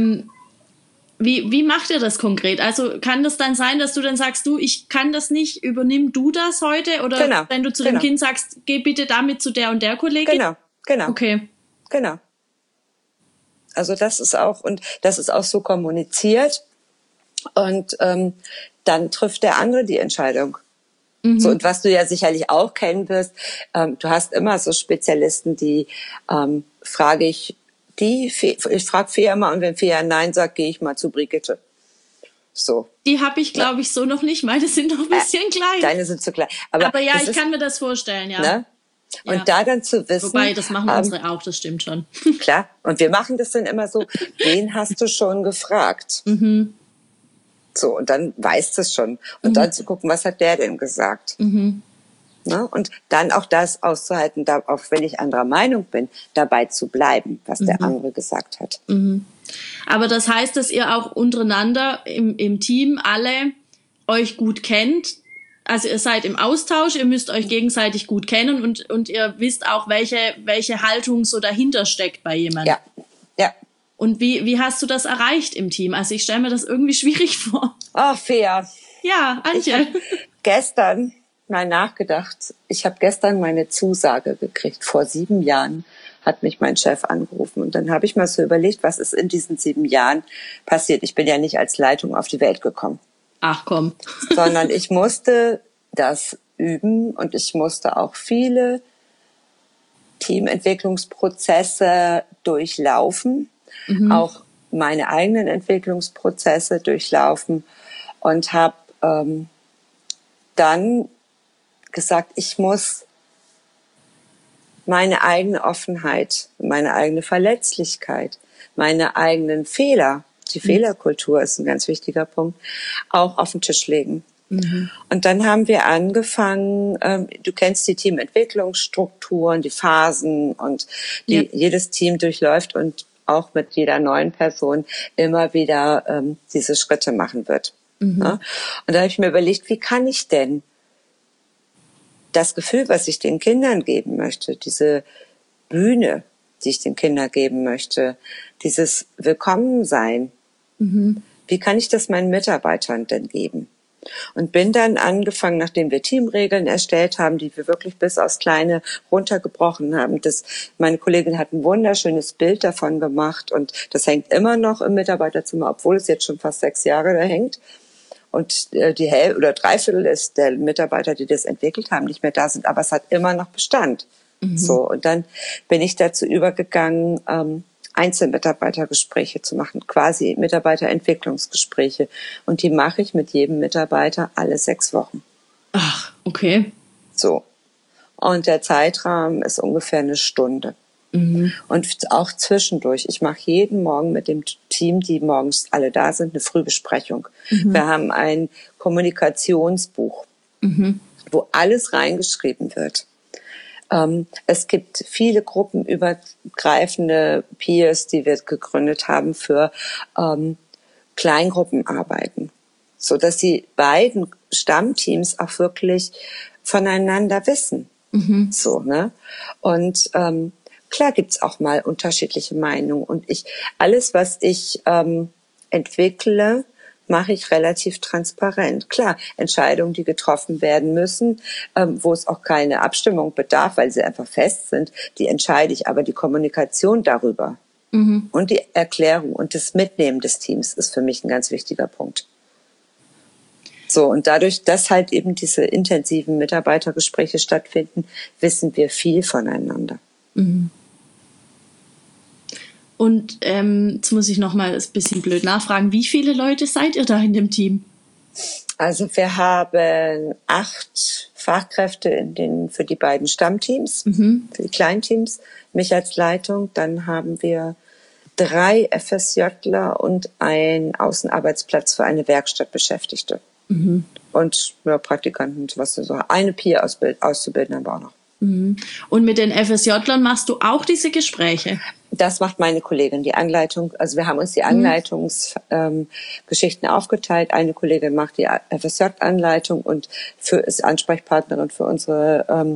wie macht ihr das konkret? Also kann das dann sein, dass du dann sagst, du, ich kann das nicht, übernimm du das heute? Oder wenn du zu dem Kind sagst, geh bitte damit zu der und der Kollegin? Genau. Okay. Genau. Also das ist auch so kommuniziert und dann trifft der andere die Entscheidung. So, und was du ja sicherlich auch kennen wirst, du hast immer so Spezialisten, die ich frage Fia mal und wenn Fia Nein sagt, gehe ich mal zu Brigitte. So. Die habe ich, glaube ich, so noch nicht. Meine sind noch ein bisschen klein. Deine sind zu klein. Aber ja, ich kann mir das vorstellen, ja. Ne? Und da dann zu wissen... Wobei, das machen unsere auch, das stimmt schon. Klar, und wir machen das dann immer so, wen hast du schon gefragt? So, und dann weißt du es schon. Und dann zu gucken, was hat der denn gesagt? Ne? Und dann auch das auszuhalten, auch wenn ich anderer Meinung bin, dabei zu bleiben, was der andere gesagt hat. Aber das heißt, dass ihr auch untereinander im Team alle euch gut kennt. Also ihr seid im Austausch, ihr müsst euch gegenseitig gut kennen und ihr wisst auch, welche Haltung so dahinter steckt bei jemandem. Ja. Und wie hast du das erreicht im Team? Also ich stelle mir das irgendwie schwierig vor. Ach, Fia. Ja, Antje. Ich hab gestern mal nachgedacht. Ich habe gestern meine Zusage gekriegt. Vor 7 Jahren hat mich mein Chef angerufen. Und dann habe ich mal so überlegt, was ist in diesen 7 Jahren passiert. Ich bin ja nicht als Leitung auf die Welt gekommen. Ach komm. Sondern ich musste das üben und ich musste auch viele Teamentwicklungsprozesse durchlaufen. Auch meine eigenen Entwicklungsprozesse durchlaufen und habe dann gesagt, ich muss meine eigene Offenheit, meine eigene Verletzlichkeit, meine eigenen Fehler, die Fehlerkultur ist ein ganz wichtiger Punkt, auch auf den Tisch legen. Und dann haben wir angefangen, du kennst die Teamentwicklungsstrukturen, die Phasen und jedes Team durchläuft und auch mit jeder neuen Person immer wieder diese Schritte machen wird. Ja? Und da habe ich mir überlegt, wie kann ich denn das Gefühl, was ich den Kindern geben möchte, diese Bühne, die ich den Kindern geben möchte, dieses Willkommensein, wie kann ich das meinen Mitarbeitern denn geben? Und bin dann angefangen, nachdem wir Teamregeln erstellt haben, die wir wirklich bis aufs Kleine runtergebrochen haben. Meine Kollegin hat ein wunderschönes Bild davon gemacht und das hängt immer noch im Mitarbeiterzimmer, obwohl es jetzt schon fast 6 Jahre da hängt. Und die Hälfte oder 3/4 der Mitarbeiter, die das entwickelt haben, nicht mehr da sind, aber es hat immer noch Bestand. So, und dann bin ich dazu übergegangen, Einzelmitarbeitergespräche zu machen, quasi Mitarbeiterentwicklungsgespräche. Und die mache ich mit jedem Mitarbeiter alle 6 Wochen. Ach, okay. So. und der Zeitrahmen ist ungefähr eine Stunde. Und auch zwischendurch. Ich mache jeden Morgen mit dem Team, die morgens alle da sind, eine Frühbesprechung. Wir haben ein Kommunikationsbuch, wo alles reingeschrieben wird. Es gibt viele gruppenübergreifende Peers, die wir gegründet haben für Kleingruppenarbeiten, so dass die beiden Stammteams auch wirklich voneinander wissen. So, ne? Und klar gibt's auch mal unterschiedliche Meinungen. Und alles, was ich entwickle, mache ich relativ transparent. Klar, Entscheidungen, die getroffen werden müssen, wo es auch keine Abstimmung bedarf, weil sie einfach fest sind, die entscheide ich. Aber die Kommunikation darüber und die Erklärung und das Mitnehmen des Teams ist für mich ein ganz wichtiger Punkt. So, und dadurch, dass halt eben diese intensiven Mitarbeitergespräche stattfinden, wissen wir viel voneinander. Und jetzt muss ich noch mal ein bisschen blöd nachfragen. Wie viele Leute seid ihr da in dem Team? Also wir haben 8 Fachkräfte für die beiden Stammteams, für die Kleinteams, mich als Leitung. Dann haben wir 3 FSJler und einen Außenarbeitsplatz für eine Werkstattbeschäftigte. Und Praktikanten, was so eine Peer-Auszubildende haben wir auch noch. Und mit den FSJlern machst du auch diese Gespräche? Das macht meine Kollegin, die Anleitung. Also wir haben uns die Anleitungsgeschichten aufgeteilt. Eine Kollegin macht die FSJ-Anleitung und ist Ansprechpartnerin für unsere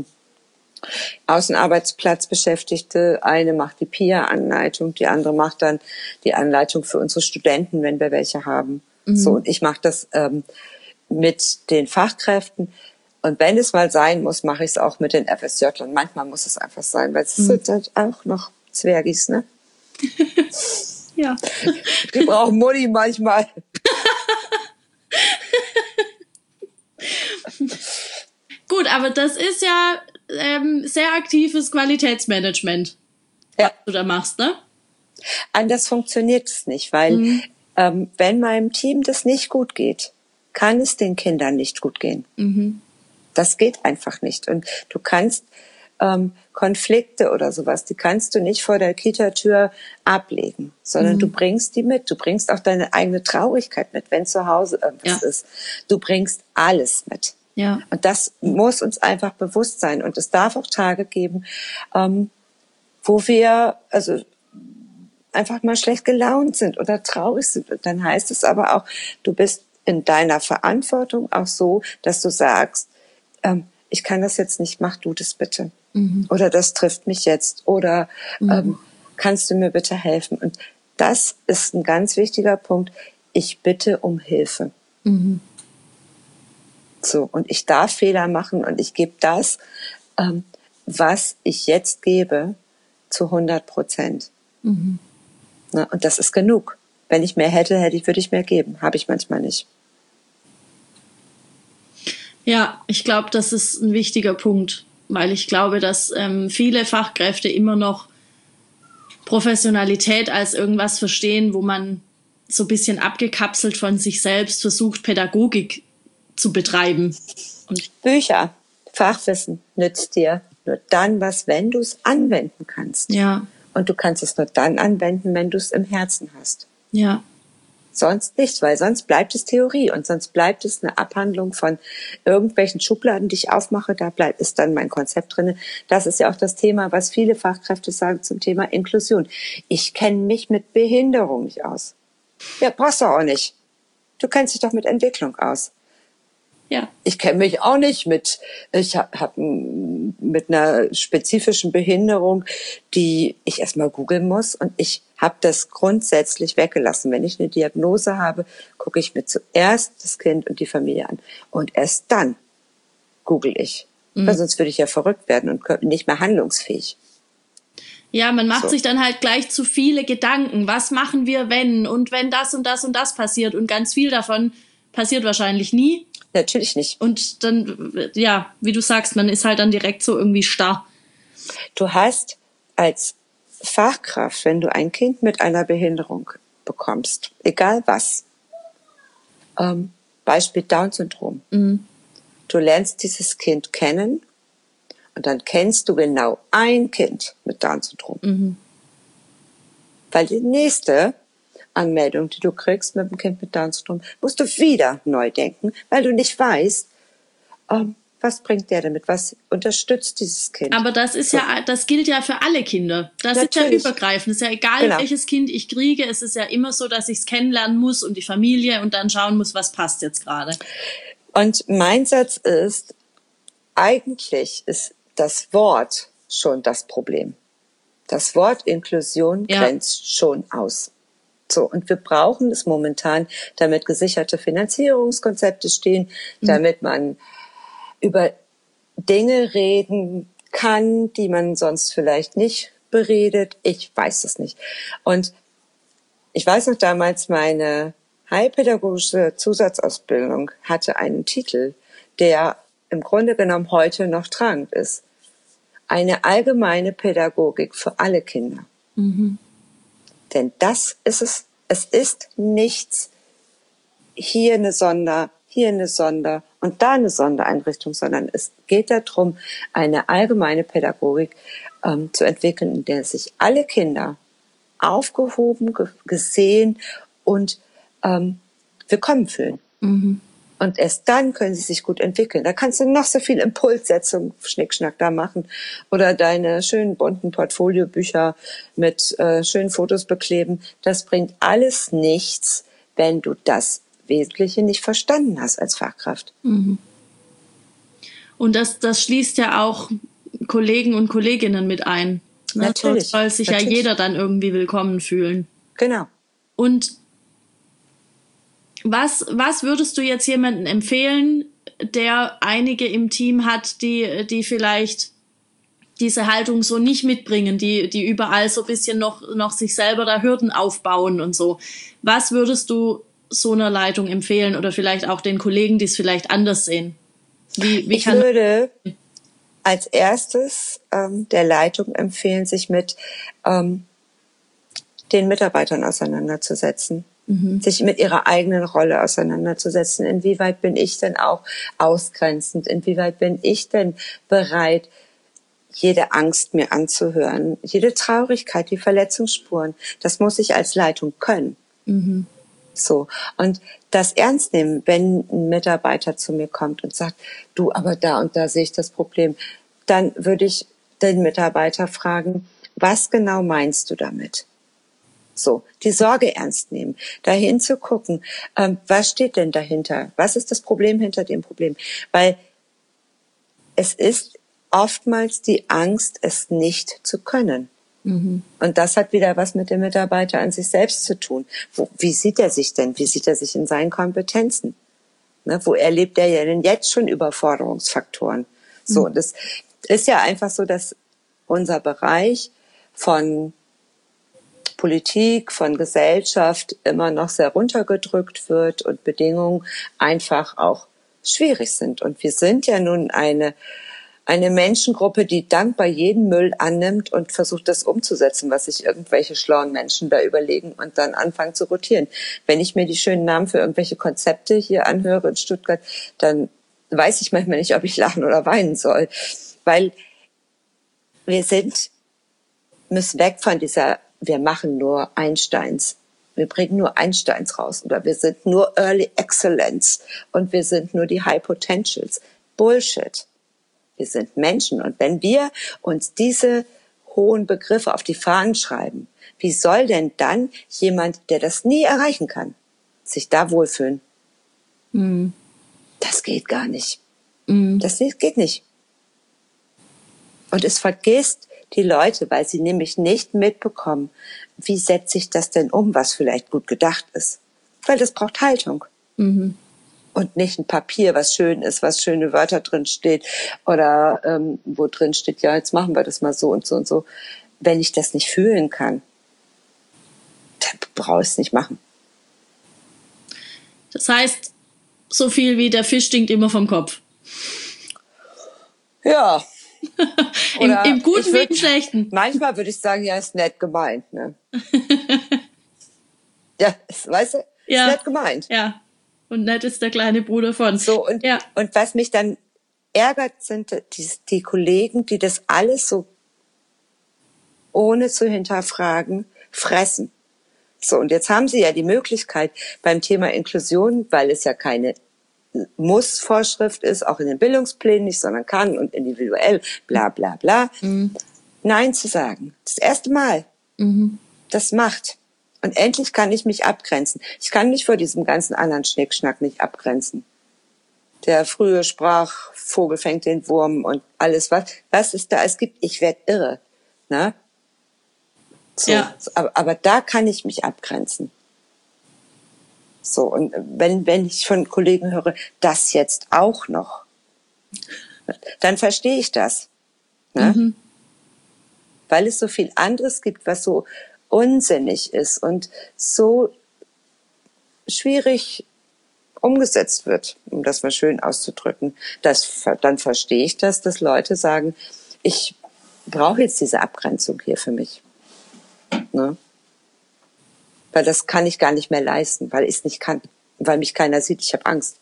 Außenarbeitsplatzbeschäftigte. Eine macht die PIA-Anleitung, die andere macht dann die Anleitung für unsere Studenten, wenn wir welche haben. So, und ich mache das mit den Fachkräften. Und wenn es mal sein muss, mache ich es auch mit den FSJlern. Manchmal muss es einfach sein, weil es sind halt auch noch Zwergis, ne? Ja. Die brauchen Mutti manchmal. Gut, aber das ist ja sehr aktives Qualitätsmanagement, was du da machst, ne? Anders funktioniert es nicht, weil wenn meinem Team das nicht gut geht, kann es den Kindern nicht gut gehen. Das geht einfach nicht. Und du kannst Konflikte oder sowas, die kannst du nicht vor der Kita-Tür ablegen, sondern du bringst die mit. Du bringst auch deine eigene Traurigkeit mit, wenn zu Hause irgendwas ist. Du bringst alles mit. Ja. Und das muss uns einfach bewusst sein. Und es darf auch Tage geben, wo wir einfach mal schlecht gelaunt sind oder traurig sind. Und dann heißt es aber auch, du bist in deiner Verantwortung auch so, dass du sagst, ich kann das jetzt nicht, mach du das bitte. Oder das trifft mich jetzt. Oder kannst du mir bitte helfen? Und das ist ein ganz wichtiger Punkt. Ich bitte um Hilfe. So, und ich darf Fehler machen und ich gebe das, was ich jetzt gebe, zu 100%. Na, und das ist genug. Wenn ich mehr hätte, würde ich mehr geben. Habe ich manchmal nicht. Ja, ich glaube, das ist ein wichtiger Punkt, weil ich glaube, dass viele Fachkräfte immer noch Professionalität als irgendwas verstehen, wo man so ein bisschen abgekapselt von sich selbst versucht, Pädagogik zu betreiben. Und Bücher, Fachwissen nützt dir nur dann was, wenn du es anwenden kannst. Ja. Und du kannst es nur dann anwenden, wenn du es im Herzen hast. Ja. Sonst nicht, weil sonst bleibt es Theorie und sonst bleibt es eine Abhandlung von irgendwelchen Schubladen, die ich aufmache, ist dann mein Konzept drin. Das ist ja auch das Thema, was viele Fachkräfte sagen zum Thema Inklusion. Ich kenne mich mit Behinderung nicht aus. Ja, brauchst du auch nicht. Du kennst dich doch mit Entwicklung aus. Ja. Ich kenne mich auch nicht ich habe mit einer spezifischen Behinderung, die ich erstmal googeln muss, und ich habe das grundsätzlich weggelassen. Wenn ich eine Diagnose habe, gucke ich mir zuerst das Kind und die Familie an und erst dann google ich. Weil sonst würde ich ja verrückt werden und nicht mehr handlungsfähig. Ja, man macht sich dann halt gleich zu viele Gedanken. Was machen wir, wenn? Und wenn das und das und das passiert? Und ganz viel davon passiert wahrscheinlich nie. Natürlich nicht. Und dann, ja, wie du sagst, man ist halt dann direkt so irgendwie starr. Du hast als Fachkraft, wenn du ein Kind mit einer Behinderung bekommst, egal was, Beispiel Down-Syndrom, du lernst dieses Kind kennen Und dann kennst du genau ein Kind mit Down-Syndrom. Weil die nächste Anmeldung, die du kriegst mit dem Kind mit Down-Syndrom, musst du wieder neu denken, weil du nicht weißt, was bringt der damit? Was unterstützt dieses Kind? Aber das ist ja, das gilt ja für alle Kinder. Das ist ja übergreifend. Es ist ja egal, welches Kind ich kriege. Es ist ja immer so, dass ich es kennenlernen muss und die Familie und dann schauen muss, was passt jetzt gerade. Und mein Satz ist, eigentlich ist das Wort schon das Problem. Das Wort Inklusion grenzt schon aus. So, und wir brauchen es momentan, damit gesicherte Finanzierungskonzepte stehen, damit man über Dinge reden kann, die man sonst vielleicht nicht beredet. Ich weiß es nicht. Und ich weiß noch damals, meine heilpädagogische Zusatzausbildung hatte einen Titel, der im Grunde genommen heute noch tragend ist. Eine allgemeine Pädagogik für alle Kinder. Denn das ist es. Es ist nichts, hier eine Sonder und da eine Sondereinrichtung, sondern es geht darum, eine allgemeine Pädagogik zu entwickeln, in der sich alle Kinder aufgehoben, gesehen und willkommen fühlen. Und erst dann können sie sich gut entwickeln. Da kannst du noch so viel Impulssetzung, Schnickschnack da machen oder deine schönen bunten Portfoliobücher mit schönen Fotos bekleben. Das bringt alles nichts, wenn du das Wesentliche nicht verstanden hast als Fachkraft. Und das schließt ja auch Kollegen und Kolleginnen mit ein. Ne? Natürlich. Dort soll sich ja jeder dann irgendwie willkommen fühlen. Genau. Und was würdest du jetzt jemandem empfehlen, der einige im Team hat, die vielleicht diese Haltung so nicht mitbringen, die überall so ein bisschen noch sich selber da Hürden aufbauen und so? Was würdest du so einer Leitung empfehlen oder vielleicht auch den Kollegen, die es vielleicht anders sehen? Ich würde als erstes der Leitung empfehlen, sich mit den Mitarbeitern auseinanderzusetzen. Sich mit ihrer eigenen Rolle auseinanderzusetzen. Inwieweit bin ich denn auch ausgrenzend? Inwieweit bin ich denn bereit, jede Angst mir anzuhören? Jede Traurigkeit, die Verletzungsspuren, das muss ich als Leitung können. So. Und das ernst nehmen, wenn ein Mitarbeiter zu mir kommt und sagt, du, aber da und da sehe ich das Problem, dann würde ich den Mitarbeiter fragen, was genau meinst du damit? So, die Sorge ernst nehmen, dahin zu gucken, was steht denn dahinter? Was ist das Problem hinter dem Problem? Weil es ist oftmals die Angst, es nicht zu können. Und das hat wieder was mit dem Mitarbeiter an sich selbst zu tun. Wie sieht er sich denn? Wie sieht er sich in seinen Kompetenzen? Ne, wo erlebt er ja denn jetzt schon Überforderungsfaktoren? So, und es ist ja einfach so, dass unser Bereich von Politik, von Gesellschaft immer noch sehr runtergedrückt wird und Bedingungen einfach auch schwierig sind. Und wir sind ja nun eine Menschengruppe, die dankbar jeden Müll annimmt und versucht, das umzusetzen, was sich irgendwelche schlauen Menschen da überlegen und dann anfangen zu rotieren. Wenn ich mir die schönen Namen für irgendwelche Konzepte hier anhöre in Stuttgart, dann weiß ich manchmal nicht, ob ich lachen oder weinen soll. Weil wir müssen weg von dieser, wir machen nur Einsteins. Wir bringen nur Einsteins raus. Oder wir sind nur Early Excellence. Und wir sind nur die High Potentials. Bullshit. Wir sind Menschen. Und wenn wir uns diese hohen Begriffe auf die Fahnen schreiben, wie soll denn dann jemand, der das nie erreichen kann, sich da wohlfühlen? Das geht gar nicht. Das geht nicht. Und es vergisst die Leute, weil sie nämlich nicht mitbekommen, wie setze ich das denn um, was vielleicht gut gedacht ist. Weil das braucht Haltung. Und nicht ein Papier, was schön ist, was schöne Wörter drin steht oder wo drin steht, ja, jetzt machen wir das mal so und so und so. Wenn ich das nicht fühlen kann, dann brauche ich es nicht machen. Das heißt, so viel wie der Fisch stinkt immer vom Kopf. Ja. Im Guten wie im Schlechten. Manchmal würde ich sagen, ja, ist nett gemeint. Ne? Ja, weißt du, ist nett gemeint. Ja, und nett ist der kleine Bruder von. So, und was mich dann verärgert sind die Kollegen, die das alles so ohne zu hinterfragen fressen. So, und jetzt haben sie ja die Möglichkeit beim Thema Inklusion, weil es ja keine Muss-Vorschrift ist, auch in den Bildungsplänen nicht, sondern kann und individuell, bla bla bla, Nein zu sagen. Das erste Mal. Das macht. Und endlich kann ich mich abgrenzen. Ich kann mich vor diesem ganzen anderen Schnickschnack nicht abgrenzen. Der frühe sprach, Vogel fängt den Wurm und alles, was es da es gibt. Ich werde irre. Ne? So, ja. Aber da kann ich mich abgrenzen. So, und wenn ich von Kollegen höre, das jetzt auch noch, dann verstehe ich das. Ne? Weil es so viel anderes gibt, was so unsinnig ist und so schwierig umgesetzt wird, um das mal schön auszudrücken. Dann verstehe ich das, dass Leute sagen, ich brauche jetzt diese Abgrenzung hier für mich. Ne? Weil das kann ich gar nicht mehr leisten, weil ich es nicht kann, weil mich keiner sieht, ich habe Angst.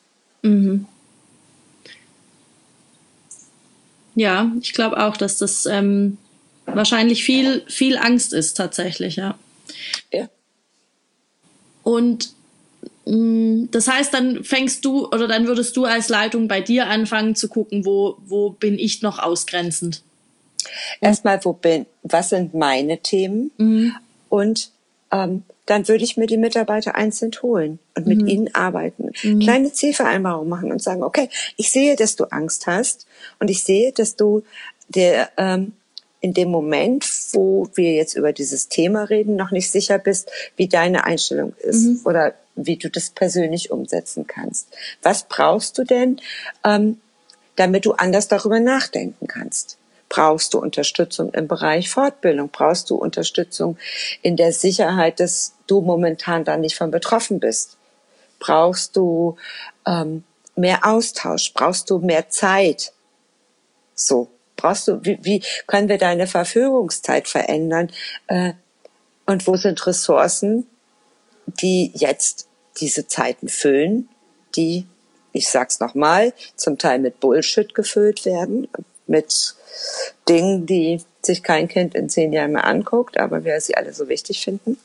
Ja, ich glaube auch, dass das wahrscheinlich viel Angst ist tatsächlich, ja. Ja. Und das heißt, dann dann würdest du als Leitung bei dir anfangen zu gucken, wo bin ich noch ausgrenzend? Erstmal, was sind meine Themen? Und dann würde ich mir die Mitarbeiter einzeln holen und mit ihnen arbeiten. Kleine Zielvereinbarungen machen und sagen, okay, ich sehe, dass du Angst hast und ich sehe, dass du dir in dem Moment, wo wir jetzt über dieses Thema reden, noch nicht sicher bist, wie deine Einstellung ist oder wie du das persönlich umsetzen kannst. Was brauchst du denn, damit du anders darüber nachdenken kannst? Brauchst du Unterstützung im Bereich Fortbildung? Brauchst du Unterstützung in der Sicherheit, dass du momentan da nicht von betroffen bist? Brauchst du mehr Austausch? Brauchst du mehr Zeit? So, wie können wir deine Verfügungszeit verändern? Und wo sind Ressourcen, die jetzt diese Zeiten füllen, die, ich sag's nochmal, zum Teil mit Bullshit gefüllt werden, mit Dingen, die sich kein Kind in 10 Jahren mehr anguckt, aber wir sie alle so wichtig finden.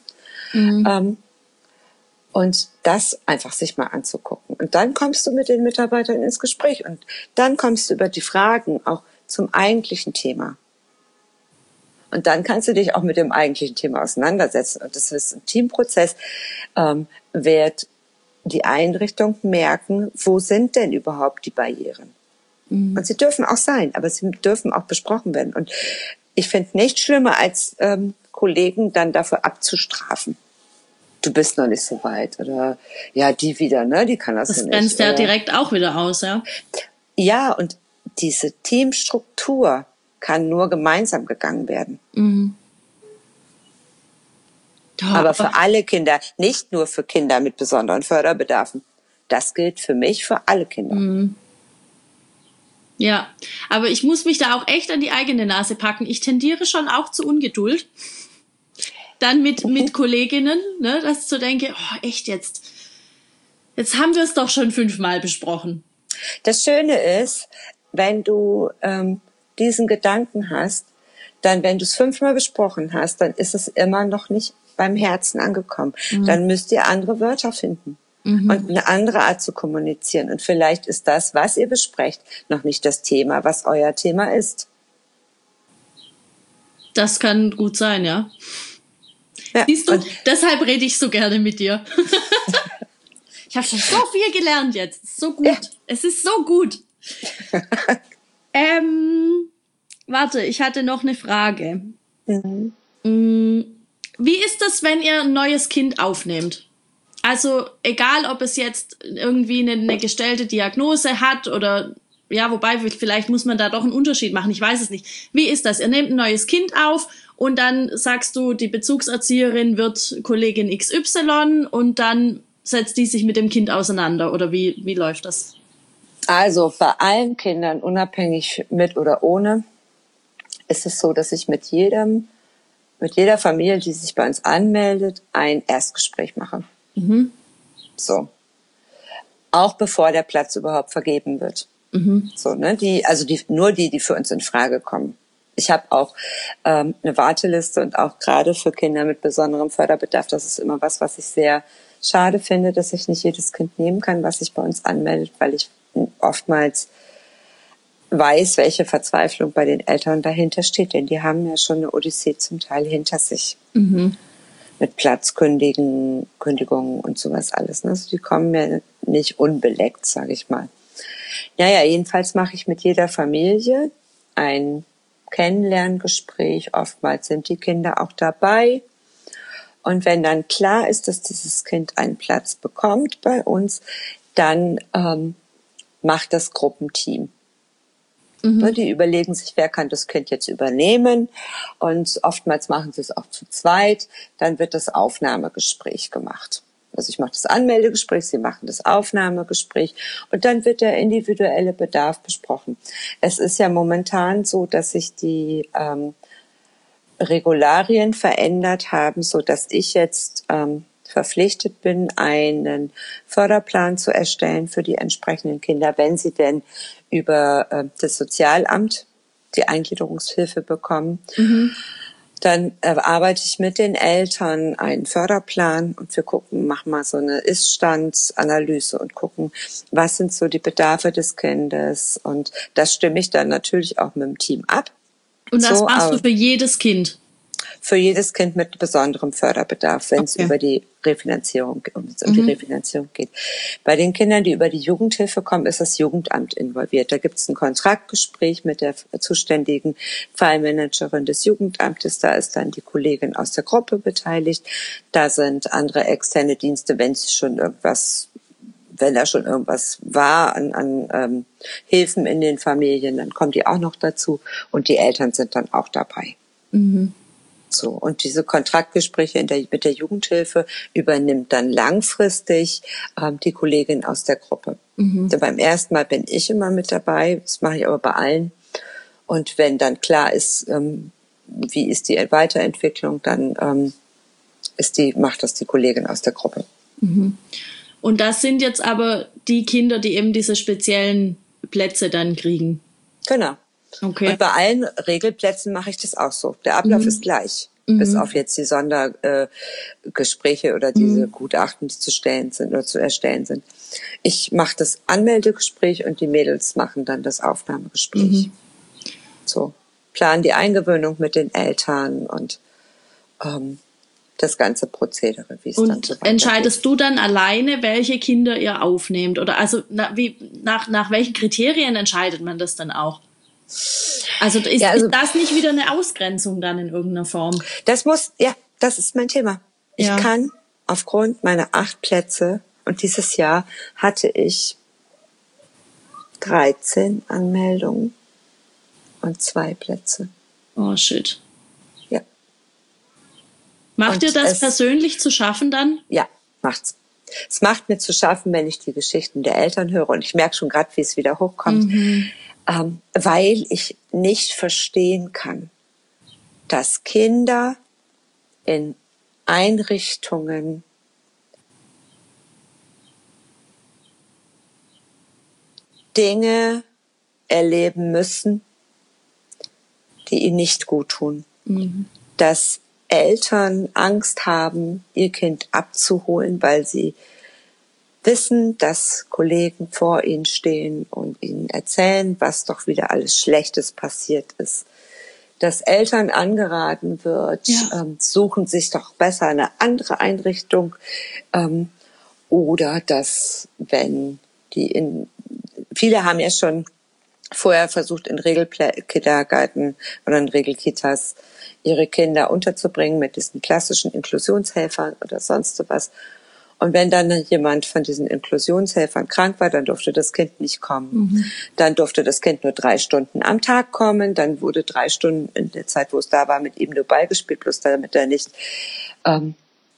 Und das einfach sich mal anzugucken. Und dann kommst du mit den Mitarbeitern ins Gespräch und dann kommst du über die Fragen auch zum eigentlichen Thema. Und dann kannst du dich auch mit dem eigentlichen Thema auseinandersetzen. Und das ist ein Teamprozess, wird die Einrichtung merken, wo sind denn überhaupt die Barrieren? Und sie dürfen auch sein, aber sie dürfen auch besprochen werden. Und ich finde nichts schlimmer, als Kollegen dann dafür abzustrafen. Du bist noch nicht so weit. Oder ja, die wieder, ne? Die kann das ja nicht. Das grenzt ja direkt auch wieder aus, ja? Ja, und diese Teamstruktur kann nur gemeinsam gegangen werden. Aber für alle Kinder, nicht nur für Kinder mit besonderen Förderbedarfen. Das gilt für mich für alle Kinder. Ja, aber ich muss mich da auch echt an die eigene Nase packen. Ich tendiere schon auch zu Ungeduld. Dann mit Kolleginnen, ne, dass ich so denke, oh, echt jetzt haben wir es doch schon 5-mal besprochen. Das Schöne ist, wenn du diesen Gedanken hast, dann, wenn du es 5-mal besprochen hast, dann ist es immer noch nicht beim Herzen angekommen. Dann müsst ihr andere Wörter finden. Und eine andere Art zu kommunizieren. Und vielleicht ist das, was ihr besprecht, noch nicht das Thema, was euer Thema ist. Das kann gut sein, ja. Siehst du, deshalb rede ich so gerne mit dir. Ich habe schon so viel gelernt jetzt. So gut. Ja. Es ist so gut. Warte, ich hatte noch eine Frage. Wie ist das, wenn ihr ein neues Kind aufnehmt? Also egal, ob es jetzt irgendwie eine gestellte Diagnose hat oder, ja, wobei vielleicht muss man da doch einen Unterschied machen, ich weiß es nicht. Wie ist das? Ihr nehmt ein neues Kind auf und dann sagst du, die Bezugserzieherin wird Kollegin XY und dann setzt die sich mit dem Kind auseinander oder wie läuft das? Also bei allen Kindern, unabhängig mit oder ohne, ist es so, dass ich mit jeder Familie, die sich bei uns anmeldet, ein Erstgespräch mache. So. Auch bevor der Platz überhaupt vergeben wird. So, ne, die für uns in Frage kommen. Ich habe auch eine Warteliste und auch gerade für Kinder mit besonderem Förderbedarf, das ist immer was ich sehr schade finde, dass ich nicht jedes Kind nehmen kann, was sich bei uns anmeldet, weil ich oftmals weiß, welche Verzweiflung bei den Eltern dahinter steht, denn die haben ja schon eine Odyssee zum Teil hinter sich. Mit Platzkündigungen und sowas alles. Ne? Also die kommen ja nicht unbeleckt, sage ich mal. Naja, jedenfalls mache ich mit jeder Familie ein Kennenlerngespräch. Oftmals sind die Kinder auch dabei. Und wenn dann klar ist, dass dieses Kind einen Platz bekommt bei uns, dann macht das Gruppenteam. Die überlegen sich, wer kann das Kind jetzt übernehmen. Und oftmals machen sie es auch zu zweit. Dann wird das Aufnahmegespräch gemacht. Also ich mache das Anmeldegespräch, sie machen das Aufnahmegespräch und dann wird der individuelle Bedarf besprochen. Es ist ja momentan so, dass sich die Regularien verändert haben, so dass ich jetzt verpflichtet bin, einen Förderplan zu erstellen für die entsprechenden Kinder, wenn sie denn über das Sozialamt die Eingliederungshilfe bekommen. Dann arbeite ich mit den Eltern einen Förderplan und wir machen mal so eine Ist-Stand-Analyse und gucken, was sind so die Bedarfe des Kindes. Und das stimme ich dann natürlich auch mit dem Team ab. Und das machst du für jedes Kind? Für jedes Kind mit besonderem Förderbedarf, wenn es über die Refinanzierung, um die Refinanzierung geht. Bei den Kindern, die über die Jugendhilfe kommen, ist das Jugendamt involviert. Da gibt es ein Kontraktgespräch mit der zuständigen Fallmanagerin des Jugendamtes. Da ist dann die Kollegin aus der Gruppe beteiligt. Da sind andere externe Dienste, wenn da schon irgendwas war an Hilfen in den Familien, dann kommen die auch noch dazu und die Eltern sind dann auch dabei. So, und diese Kontraktgespräche mit der Jugendhilfe übernimmt dann langfristig die Kollegin aus der Gruppe. Beim ersten Mal bin ich immer mit dabei, das mache ich aber bei allen. Und wenn dann klar ist, wie ist die Weiterentwicklung, dann macht das die Kollegin aus der Gruppe. Und das sind jetzt aber die Kinder, die eben diese speziellen Plätze dann kriegen? Genau. Okay. Und bei allen Regelplätzen mache ich das auch so. Der Ablauf ist gleich, bis auf jetzt die Sondergespräche oder diese Gutachten, die zu erstellen sind. Ich mache das Anmeldegespräch und die Mädels machen dann das Aufnahmegespräch. So, planen die Eingewöhnung mit den Eltern und das ganze Prozedere, wie es dann so weitergeht. Und entscheidest du dann alleine, welche Kinder ihr aufnehmt? Oder also nach welchen Kriterien entscheidet man das dann auch? Also ist das nicht wieder eine Ausgrenzung dann in irgendeiner Form? Das ist mein Thema. Ich kann aufgrund meiner 8 Plätze, und dieses Jahr hatte ich 13 Anmeldungen und 2 Plätze. Oh shit. Ja. Macht dir das persönlich zu schaffen dann? Ja, macht's. Es macht mir zu schaffen, wenn ich die Geschichten der Eltern höre, und ich merke schon gerade, wie es wieder hochkommt. Weil ich nicht verstehen kann, dass Kinder in Einrichtungen Dinge erleben müssen, die ihnen nicht gut tun. Dass Eltern Angst haben, ihr Kind abzuholen, weil sie wissen, dass Kollegen vor ihnen stehen und ihnen erzählen, was doch wieder alles Schlechtes passiert ist. Dass Eltern angeraten wird, suchen sich doch besser eine andere Einrichtung, oder dass, viele haben ja schon vorher versucht, in Regelkindergärten oder in Regelkitas ihre Kinder unterzubringen mit diesen klassischen Inklusionshelfern oder sonst was. Und wenn dann jemand von diesen Inklusionshelfern krank war, dann durfte das Kind nicht kommen. Dann durfte das Kind nur 3 Stunden am Tag kommen. Dann wurde 3 Stunden in der Zeit, wo es da war, mit ihm nur Ball gespielt, bloß damit er nicht an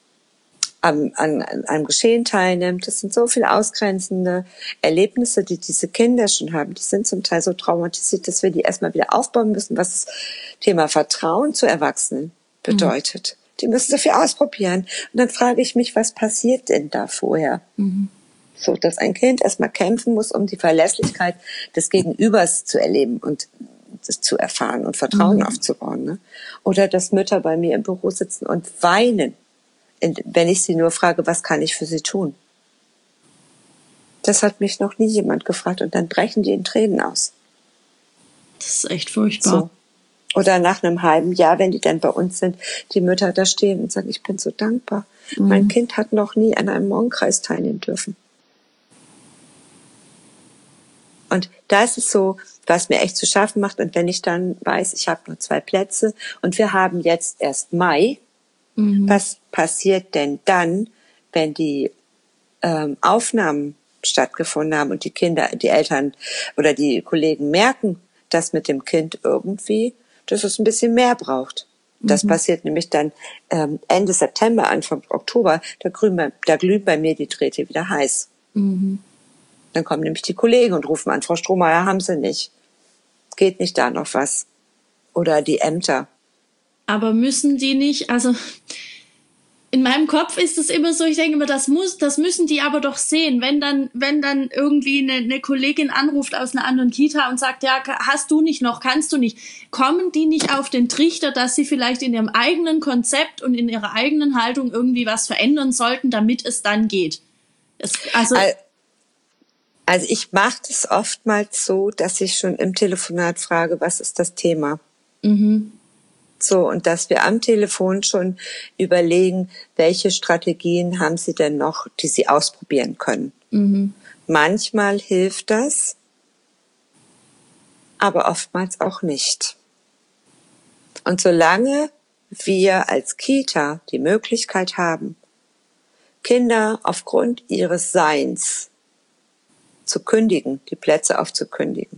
einem Geschehen teilnimmt. Das sind so viele ausgrenzende Erlebnisse, die diese Kinder schon haben. Die sind zum Teil so traumatisiert, dass wir die erstmal wieder aufbauen müssen, was das Thema Vertrauen zu Erwachsenen bedeutet. Die müssen so viel ausprobieren. Und dann frage ich mich, was passiert denn da vorher? So, dass ein Kind erstmal kämpfen muss, um die Verlässlichkeit des Gegenübers zu erleben und das zu erfahren und Vertrauen aufzubauen. Ne? Oder dass Mütter bei mir im Büro sitzen und weinen, wenn ich sie nur frage, was kann ich für sie tun? Das hat mich noch nie jemand gefragt und dann brechen die in Tränen aus. Das ist echt furchtbar. So. Oder nach einem halben Jahr, wenn die dann bei uns sind, die Mütter da stehen und sagen, ich bin so dankbar. Mein Kind hat noch nie an einem Morgenkreis teilnehmen dürfen. Und da ist es so, was mir echt zu schaffen macht. Und wenn ich dann weiß, ich habe nur 2 Plätze und wir haben jetzt erst Mai, was passiert denn dann, wenn die Aufnahmen stattgefunden haben und die Kinder, die Eltern oder die Kollegen merken, dass mit dem Kind irgendwie, dass es ein bisschen mehr braucht. Das passiert nämlich dann Ende September, Anfang Oktober, da glühen bei mir die Drähte wieder heiß. Dann kommen nämlich die Kollegen und rufen an, Frau Strohmeier, haben Sie nicht. Geht nicht da noch was? Oder die Ämter. Aber müssen die nicht, also in meinem Kopf ist es immer so, ich denke immer, das müssen die aber doch sehen. Wenn dann irgendwie eine Kollegin anruft aus einer anderen Kita und sagt, ja, hast du nicht noch, kannst du nicht, kommen die nicht auf den Trichter, dass sie vielleicht in ihrem eigenen Konzept und in ihrer eigenen Haltung irgendwie was verändern sollten, damit es dann geht? Also ich mache das oftmals so, dass ich schon im Telefonat frage, was ist das Thema? So, und dass wir am Telefon schon überlegen, welche Strategien haben Sie denn noch, die Sie ausprobieren können. Manchmal hilft das, aber oftmals auch nicht. Und solange wir als Kita die Möglichkeit haben, Kinder aufgrund ihres Seins zu kündigen, die Plätze aufzukündigen.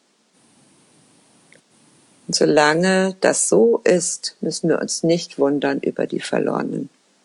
Und solange das so ist, müssen wir uns nicht wundern über die Verlorenen.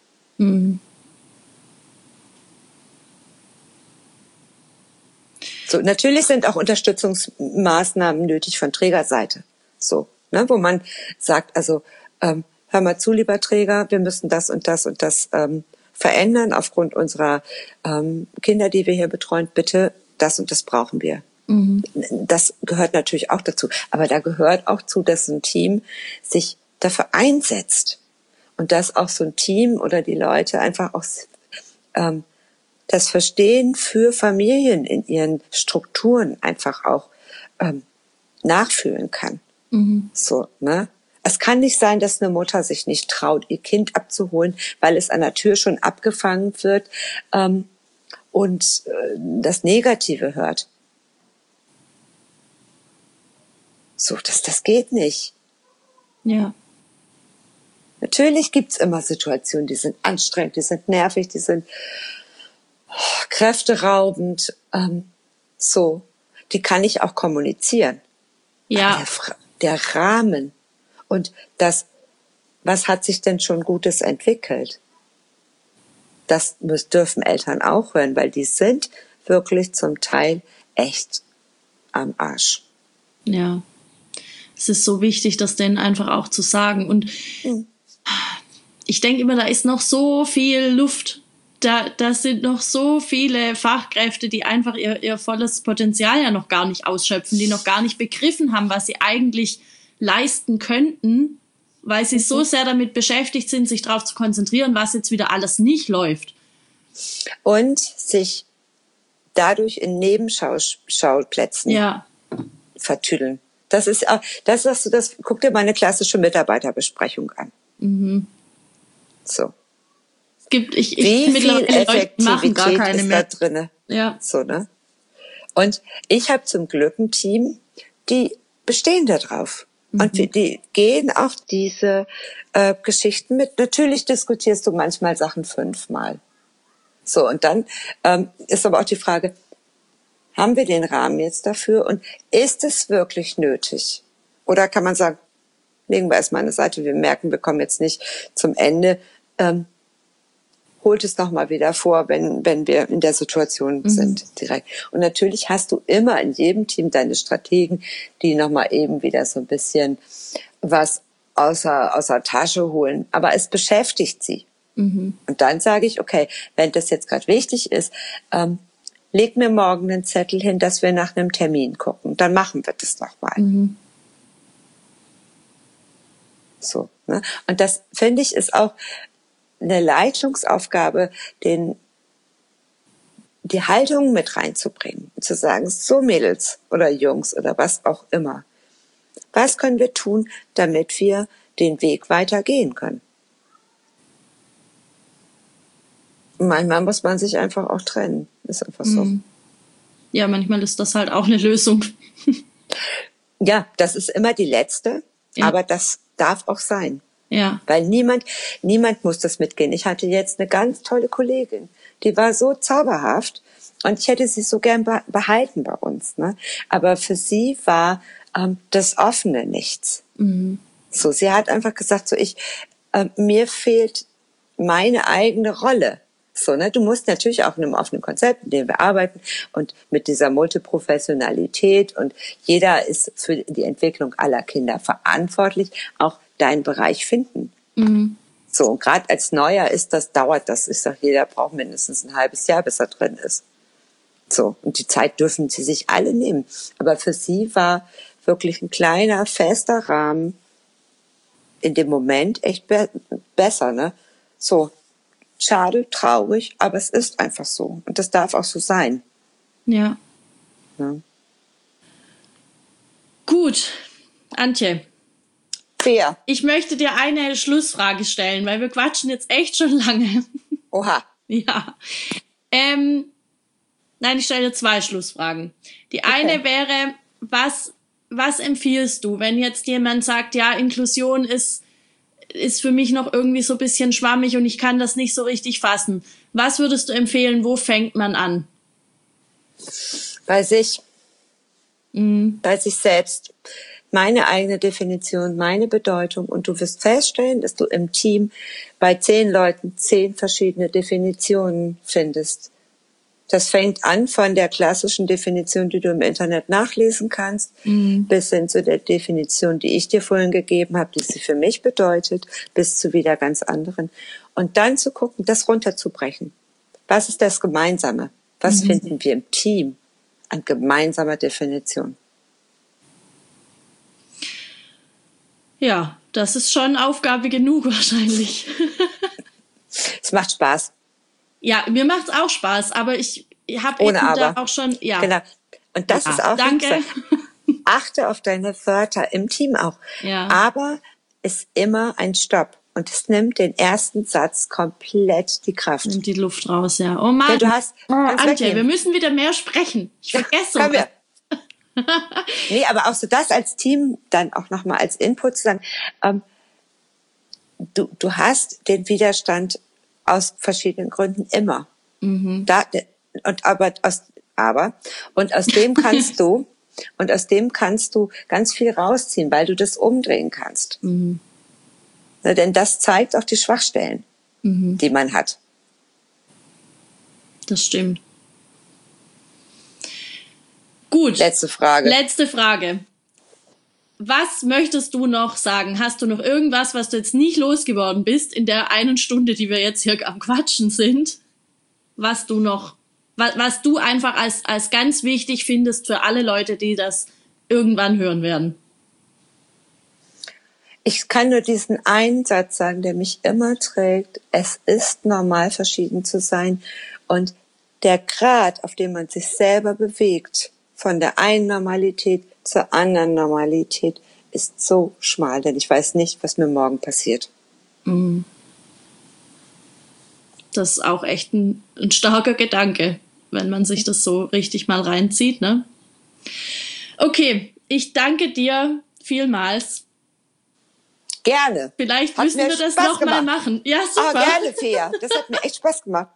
So, natürlich sind auch Unterstützungsmaßnahmen nötig von Trägerseite. So, ne, wo man sagt, also hör mal zu, lieber Träger, wir müssen das und das und das verändern aufgrund unserer Kinder, die wir hier betreuen. Bitte, das und das brauchen wir. Das gehört natürlich auch dazu. Aber da gehört auch zu, dass ein Team sich dafür einsetzt. Und dass auch so ein Team oder die Leute einfach auch das Verstehen für Familien in ihren Strukturen einfach auch nachfühlen kann. So, ne? Es kann nicht sein, dass eine Mutter sich nicht traut, ihr Kind abzuholen, weil es an der Tür schon abgefangen wird und das Negative hört. So, das geht nicht. Ja. Natürlich gibt's immer Situationen, die sind anstrengend, die sind nervig, die sind kräfteraubend. So, die kann ich auch kommunizieren. Ja. Aber der Rahmen und das, was hat sich denn schon Gutes entwickelt? Das dürfen Eltern auch hören, weil die sind wirklich zum Teil echt am Arsch. Ja. Es ist so wichtig, das denen einfach auch zu sagen. Und ich denke immer, da ist noch so viel Luft. Da sind noch so viele Fachkräfte, die einfach ihr volles Potenzial ja noch gar nicht ausschöpfen, die noch gar nicht begriffen haben, was sie eigentlich leisten könnten, weil sie so sehr damit beschäftigt sind, sich darauf zu konzentrieren, was jetzt wieder alles nicht läuft. Und sich dadurch in Nebenschauplätzen vertüdeln. Das ist auch, guck dir mal eine klassische Mitarbeiterbesprechung an. So. Ich wie viel Effektivität keine ist mehr. da drinne? Ja. So, ne? Und ich habe zum Glück ein Team, die bestehen da drauf. Und die gehen auch diese Geschichten mit. Natürlich diskutierst du manchmal Sachen 5-mal. So, und dann ist aber auch die Frage, haben wir den Rahmen jetzt dafür? Und ist es wirklich nötig? Oder kann man sagen, legen wir erstmal eine Seite, wir merken, wir kommen jetzt nicht zum Ende. Holt es nochmal wieder vor, wenn wir in der Situation sind, direkt. Und natürlich hast du immer in jedem Team deine Strategen, die nochmal eben wieder so ein bisschen was außer Tasche holen. Aber es beschäftigt sie. Und dann sage ich, okay, wenn das jetzt gerade wichtig ist, leg mir morgen einen Zettel hin, dass wir nach einem Termin gucken. Dann machen wir das doch mal. Mhm. So, ne? Und das, finde ich, ist auch eine Leitungsaufgabe, die Haltung mit reinzubringen. Und zu sagen, so Mädels oder Jungs oder was auch immer. Was können wir tun, damit wir den Weg weitergehen können? Manchmal muss man sich einfach auch trennen. Ist einfach so. Ja, manchmal ist das halt auch eine Lösung. Ja, das ist immer die letzte, Ja. aber das darf auch sein. Ja. Weil niemand muss das mitgehen. Ich hatte jetzt eine ganz tolle Kollegin, die war so zauberhaft und ich hätte sie so gern behalten bei uns. Ne? Aber für sie war das Offene nichts. So, sie hat einfach gesagt, so mir fehlt meine eigene Rolle. So, ne, du musst natürlich auch in einem offenen Konzept, in dem wir arbeiten und mit dieser Multiprofessionalität und jeder ist für die Entwicklung aller Kinder verantwortlich, auch deinen Bereich finden. So, und gerade als Neuer dauert das. Ich sag, jeder braucht mindestens ein halbes Jahr, bis er drin ist. So, und die Zeit dürfen sie sich alle nehmen. Aber für sie war wirklich ein kleiner, fester Rahmen in dem Moment echt besser, ne? So, schade, traurig, aber es ist einfach so. Und das darf auch so sein. Ja. Ne? Gut, Antje. Fair. Ich möchte dir eine Schlussfrage stellen, weil wir quatschen jetzt echt schon lange. Oha. Ja. Nein, ich stelle dir 2 Schlussfragen. Die eine wäre, was empfiehlst du, wenn jetzt jemand sagt, ja, Inklusion ist für mich noch irgendwie so ein bisschen schwammig und ich kann das nicht so richtig fassen. Was würdest du empfehlen, wo fängt man an? Bei sich. Bei sich selbst. Meine eigene Definition, meine Bedeutung. Und du wirst feststellen, dass du im Team bei 10 Leuten 10 verschiedene Definitionen findest. Das fängt an von der klassischen Definition, die du im Internet nachlesen kannst, bis hin zu der Definition, die ich dir vorhin gegeben habe, die sie für mich bedeutet, bis zu wieder ganz anderen. Und dann zu gucken, das runterzubrechen. Was ist das Gemeinsame? Was finden wir im Team an gemeinsamer Definition? Ja, das ist schon Aufgabe genug wahrscheinlich. Es macht Spaß. Ja, mir macht's auch Spaß, aber ich habe Ohne eben da aber. auch schon, ja. Genau. Und das ist auch, danke. Achte auf deine Wörter im Team auch. Ja. Aber ist immer ein Stopp. Und es nimmt den ersten Satz komplett die Kraft. Nimmt die Luft raus, ja. Oh Mann. Ja, du hast, Antje, wir müssen wieder mehr sprechen. Ich vergesse Können sowas. wir. Nee, aber auch so das als Team dann auch nochmal als Input zu sagen, du hast den Widerstand aus verschiedenen Gründen immer. Und aus dem kannst du ganz viel rausziehen, weil du das umdrehen kannst. Na, denn das zeigt auch die Schwachstellen, die man hat. Das stimmt. Gut. Letzte Frage. Was möchtest du noch sagen? Hast du noch irgendwas, was du jetzt nicht losgeworden bist in der 1 Stunde, die wir jetzt hier am Quatschen sind? Was du einfach als ganz wichtig findest für alle Leute, die das irgendwann hören werden? Ich kann nur diesen einen Satz sagen, der mich immer trägt. Es ist normal, verschieden zu sein. Und der Grad, auf dem man sich selber bewegt, von der einen Normalität zur anderen Normalität, ist so schmal, denn ich weiß nicht, was mir morgen passiert. Das ist auch echt ein starker Gedanke, wenn man sich das so richtig mal reinzieht, ne? Okay, ich danke dir vielmals. Gerne. Vielleicht müssen wir das nochmal machen. Ja, super. Gerne, Fea. Das hat mir echt Spaß gemacht.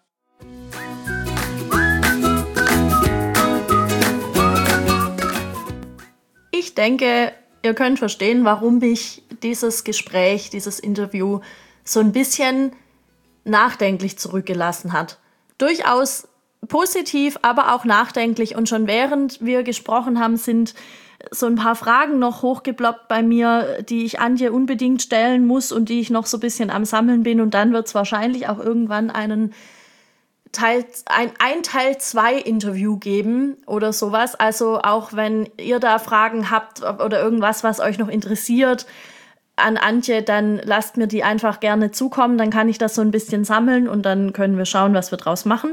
Ich denke, ihr könnt verstehen, warum mich dieses Gespräch, dieses Interview so ein bisschen nachdenklich zurückgelassen hat. Durchaus positiv, aber auch nachdenklich. Und schon während wir gesprochen haben, sind so ein paar Fragen noch hochgeploppt bei mir, die ich Antje unbedingt stellen muss und die ich noch so ein bisschen am Sammeln bin. Und dann wird es wahrscheinlich auch irgendwann einen ein Teil 2 Interview geben oder sowas. Also auch wenn ihr da Fragen habt oder irgendwas, was euch noch interessiert an Antje, dann lasst mir die einfach gerne zukommen. Dann kann ich das so ein bisschen sammeln und dann können wir schauen, was wir draus machen.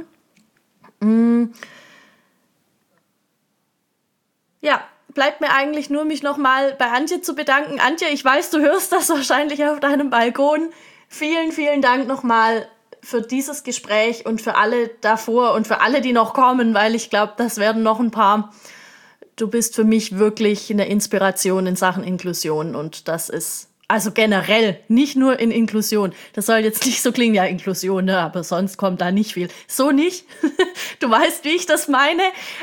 Ja, bleibt mir eigentlich nur, mich nochmal bei Antje zu bedanken. Antje, ich weiß, du hörst das wahrscheinlich auf deinem Balkon. Vielen, vielen Dank nochmal für dieses Gespräch und für alle davor und für alle, die noch kommen, weil ich glaube, das werden noch ein paar. Du bist für mich wirklich eine Inspiration in Sachen Inklusion und das ist also generell, nicht nur in Inklusion. Das soll jetzt nicht so klingen, ja, Inklusion, ne, aber sonst kommt da nicht viel. So nicht. Du weißt, wie ich das meine.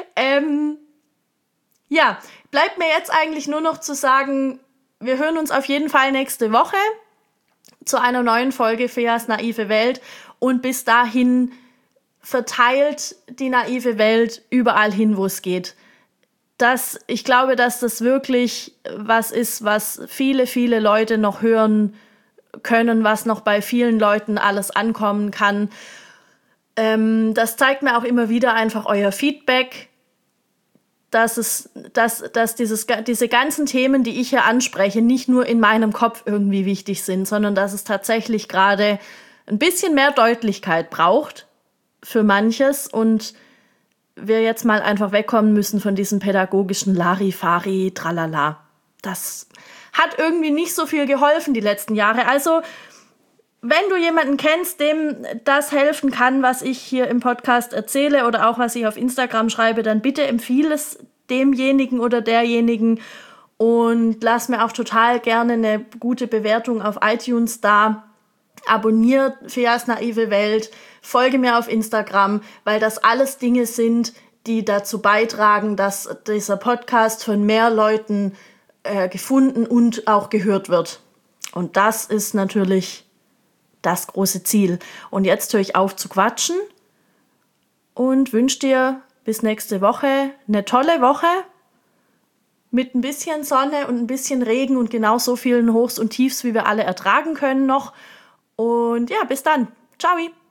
Ja, bleibt mir jetzt eigentlich nur noch zu sagen, wir hören uns auf jeden Fall nächste Woche zu einer neuen Folge Feas naive Welt und bis dahin verteilt die naive Welt überall hin, wo es geht. Ich glaube, dass das wirklich was ist, was viele, viele Leute noch hören können, was noch bei vielen Leuten alles ankommen kann. Das zeigt mir auch immer wieder einfach euer Feedback, dass diese ganzen Themen, die ich hier anspreche, nicht nur in meinem Kopf irgendwie wichtig sind, sondern dass es tatsächlich gerade ein bisschen mehr Deutlichkeit braucht für manches und wir jetzt mal einfach wegkommen müssen von diesem pädagogischen Larifari, Tralala. Das hat irgendwie nicht so viel geholfen die letzten Jahre. Also, wenn du jemanden kennst, dem das helfen kann, was ich hier im Podcast erzähle oder auch was ich auf Instagram schreibe, dann bitte empfehle es demjenigen oder derjenigen und lass mir auch total gerne eine gute Bewertung auf iTunes da. Abonniert Feas naive Welt, folge mir auf Instagram, weil das alles Dinge sind, die dazu beitragen, dass dieser Podcast von mehr Leuten gefunden und auch gehört wird. Und das ist natürlich das große Ziel. Und jetzt höre ich auf zu quatschen und wünsche dir bis nächste Woche eine tolle Woche mit ein bisschen Sonne und ein bisschen Regen und genau so vielen Hochs und Tiefs, wie wir alle ertragen können noch. Und ja, bis dann. Ciao.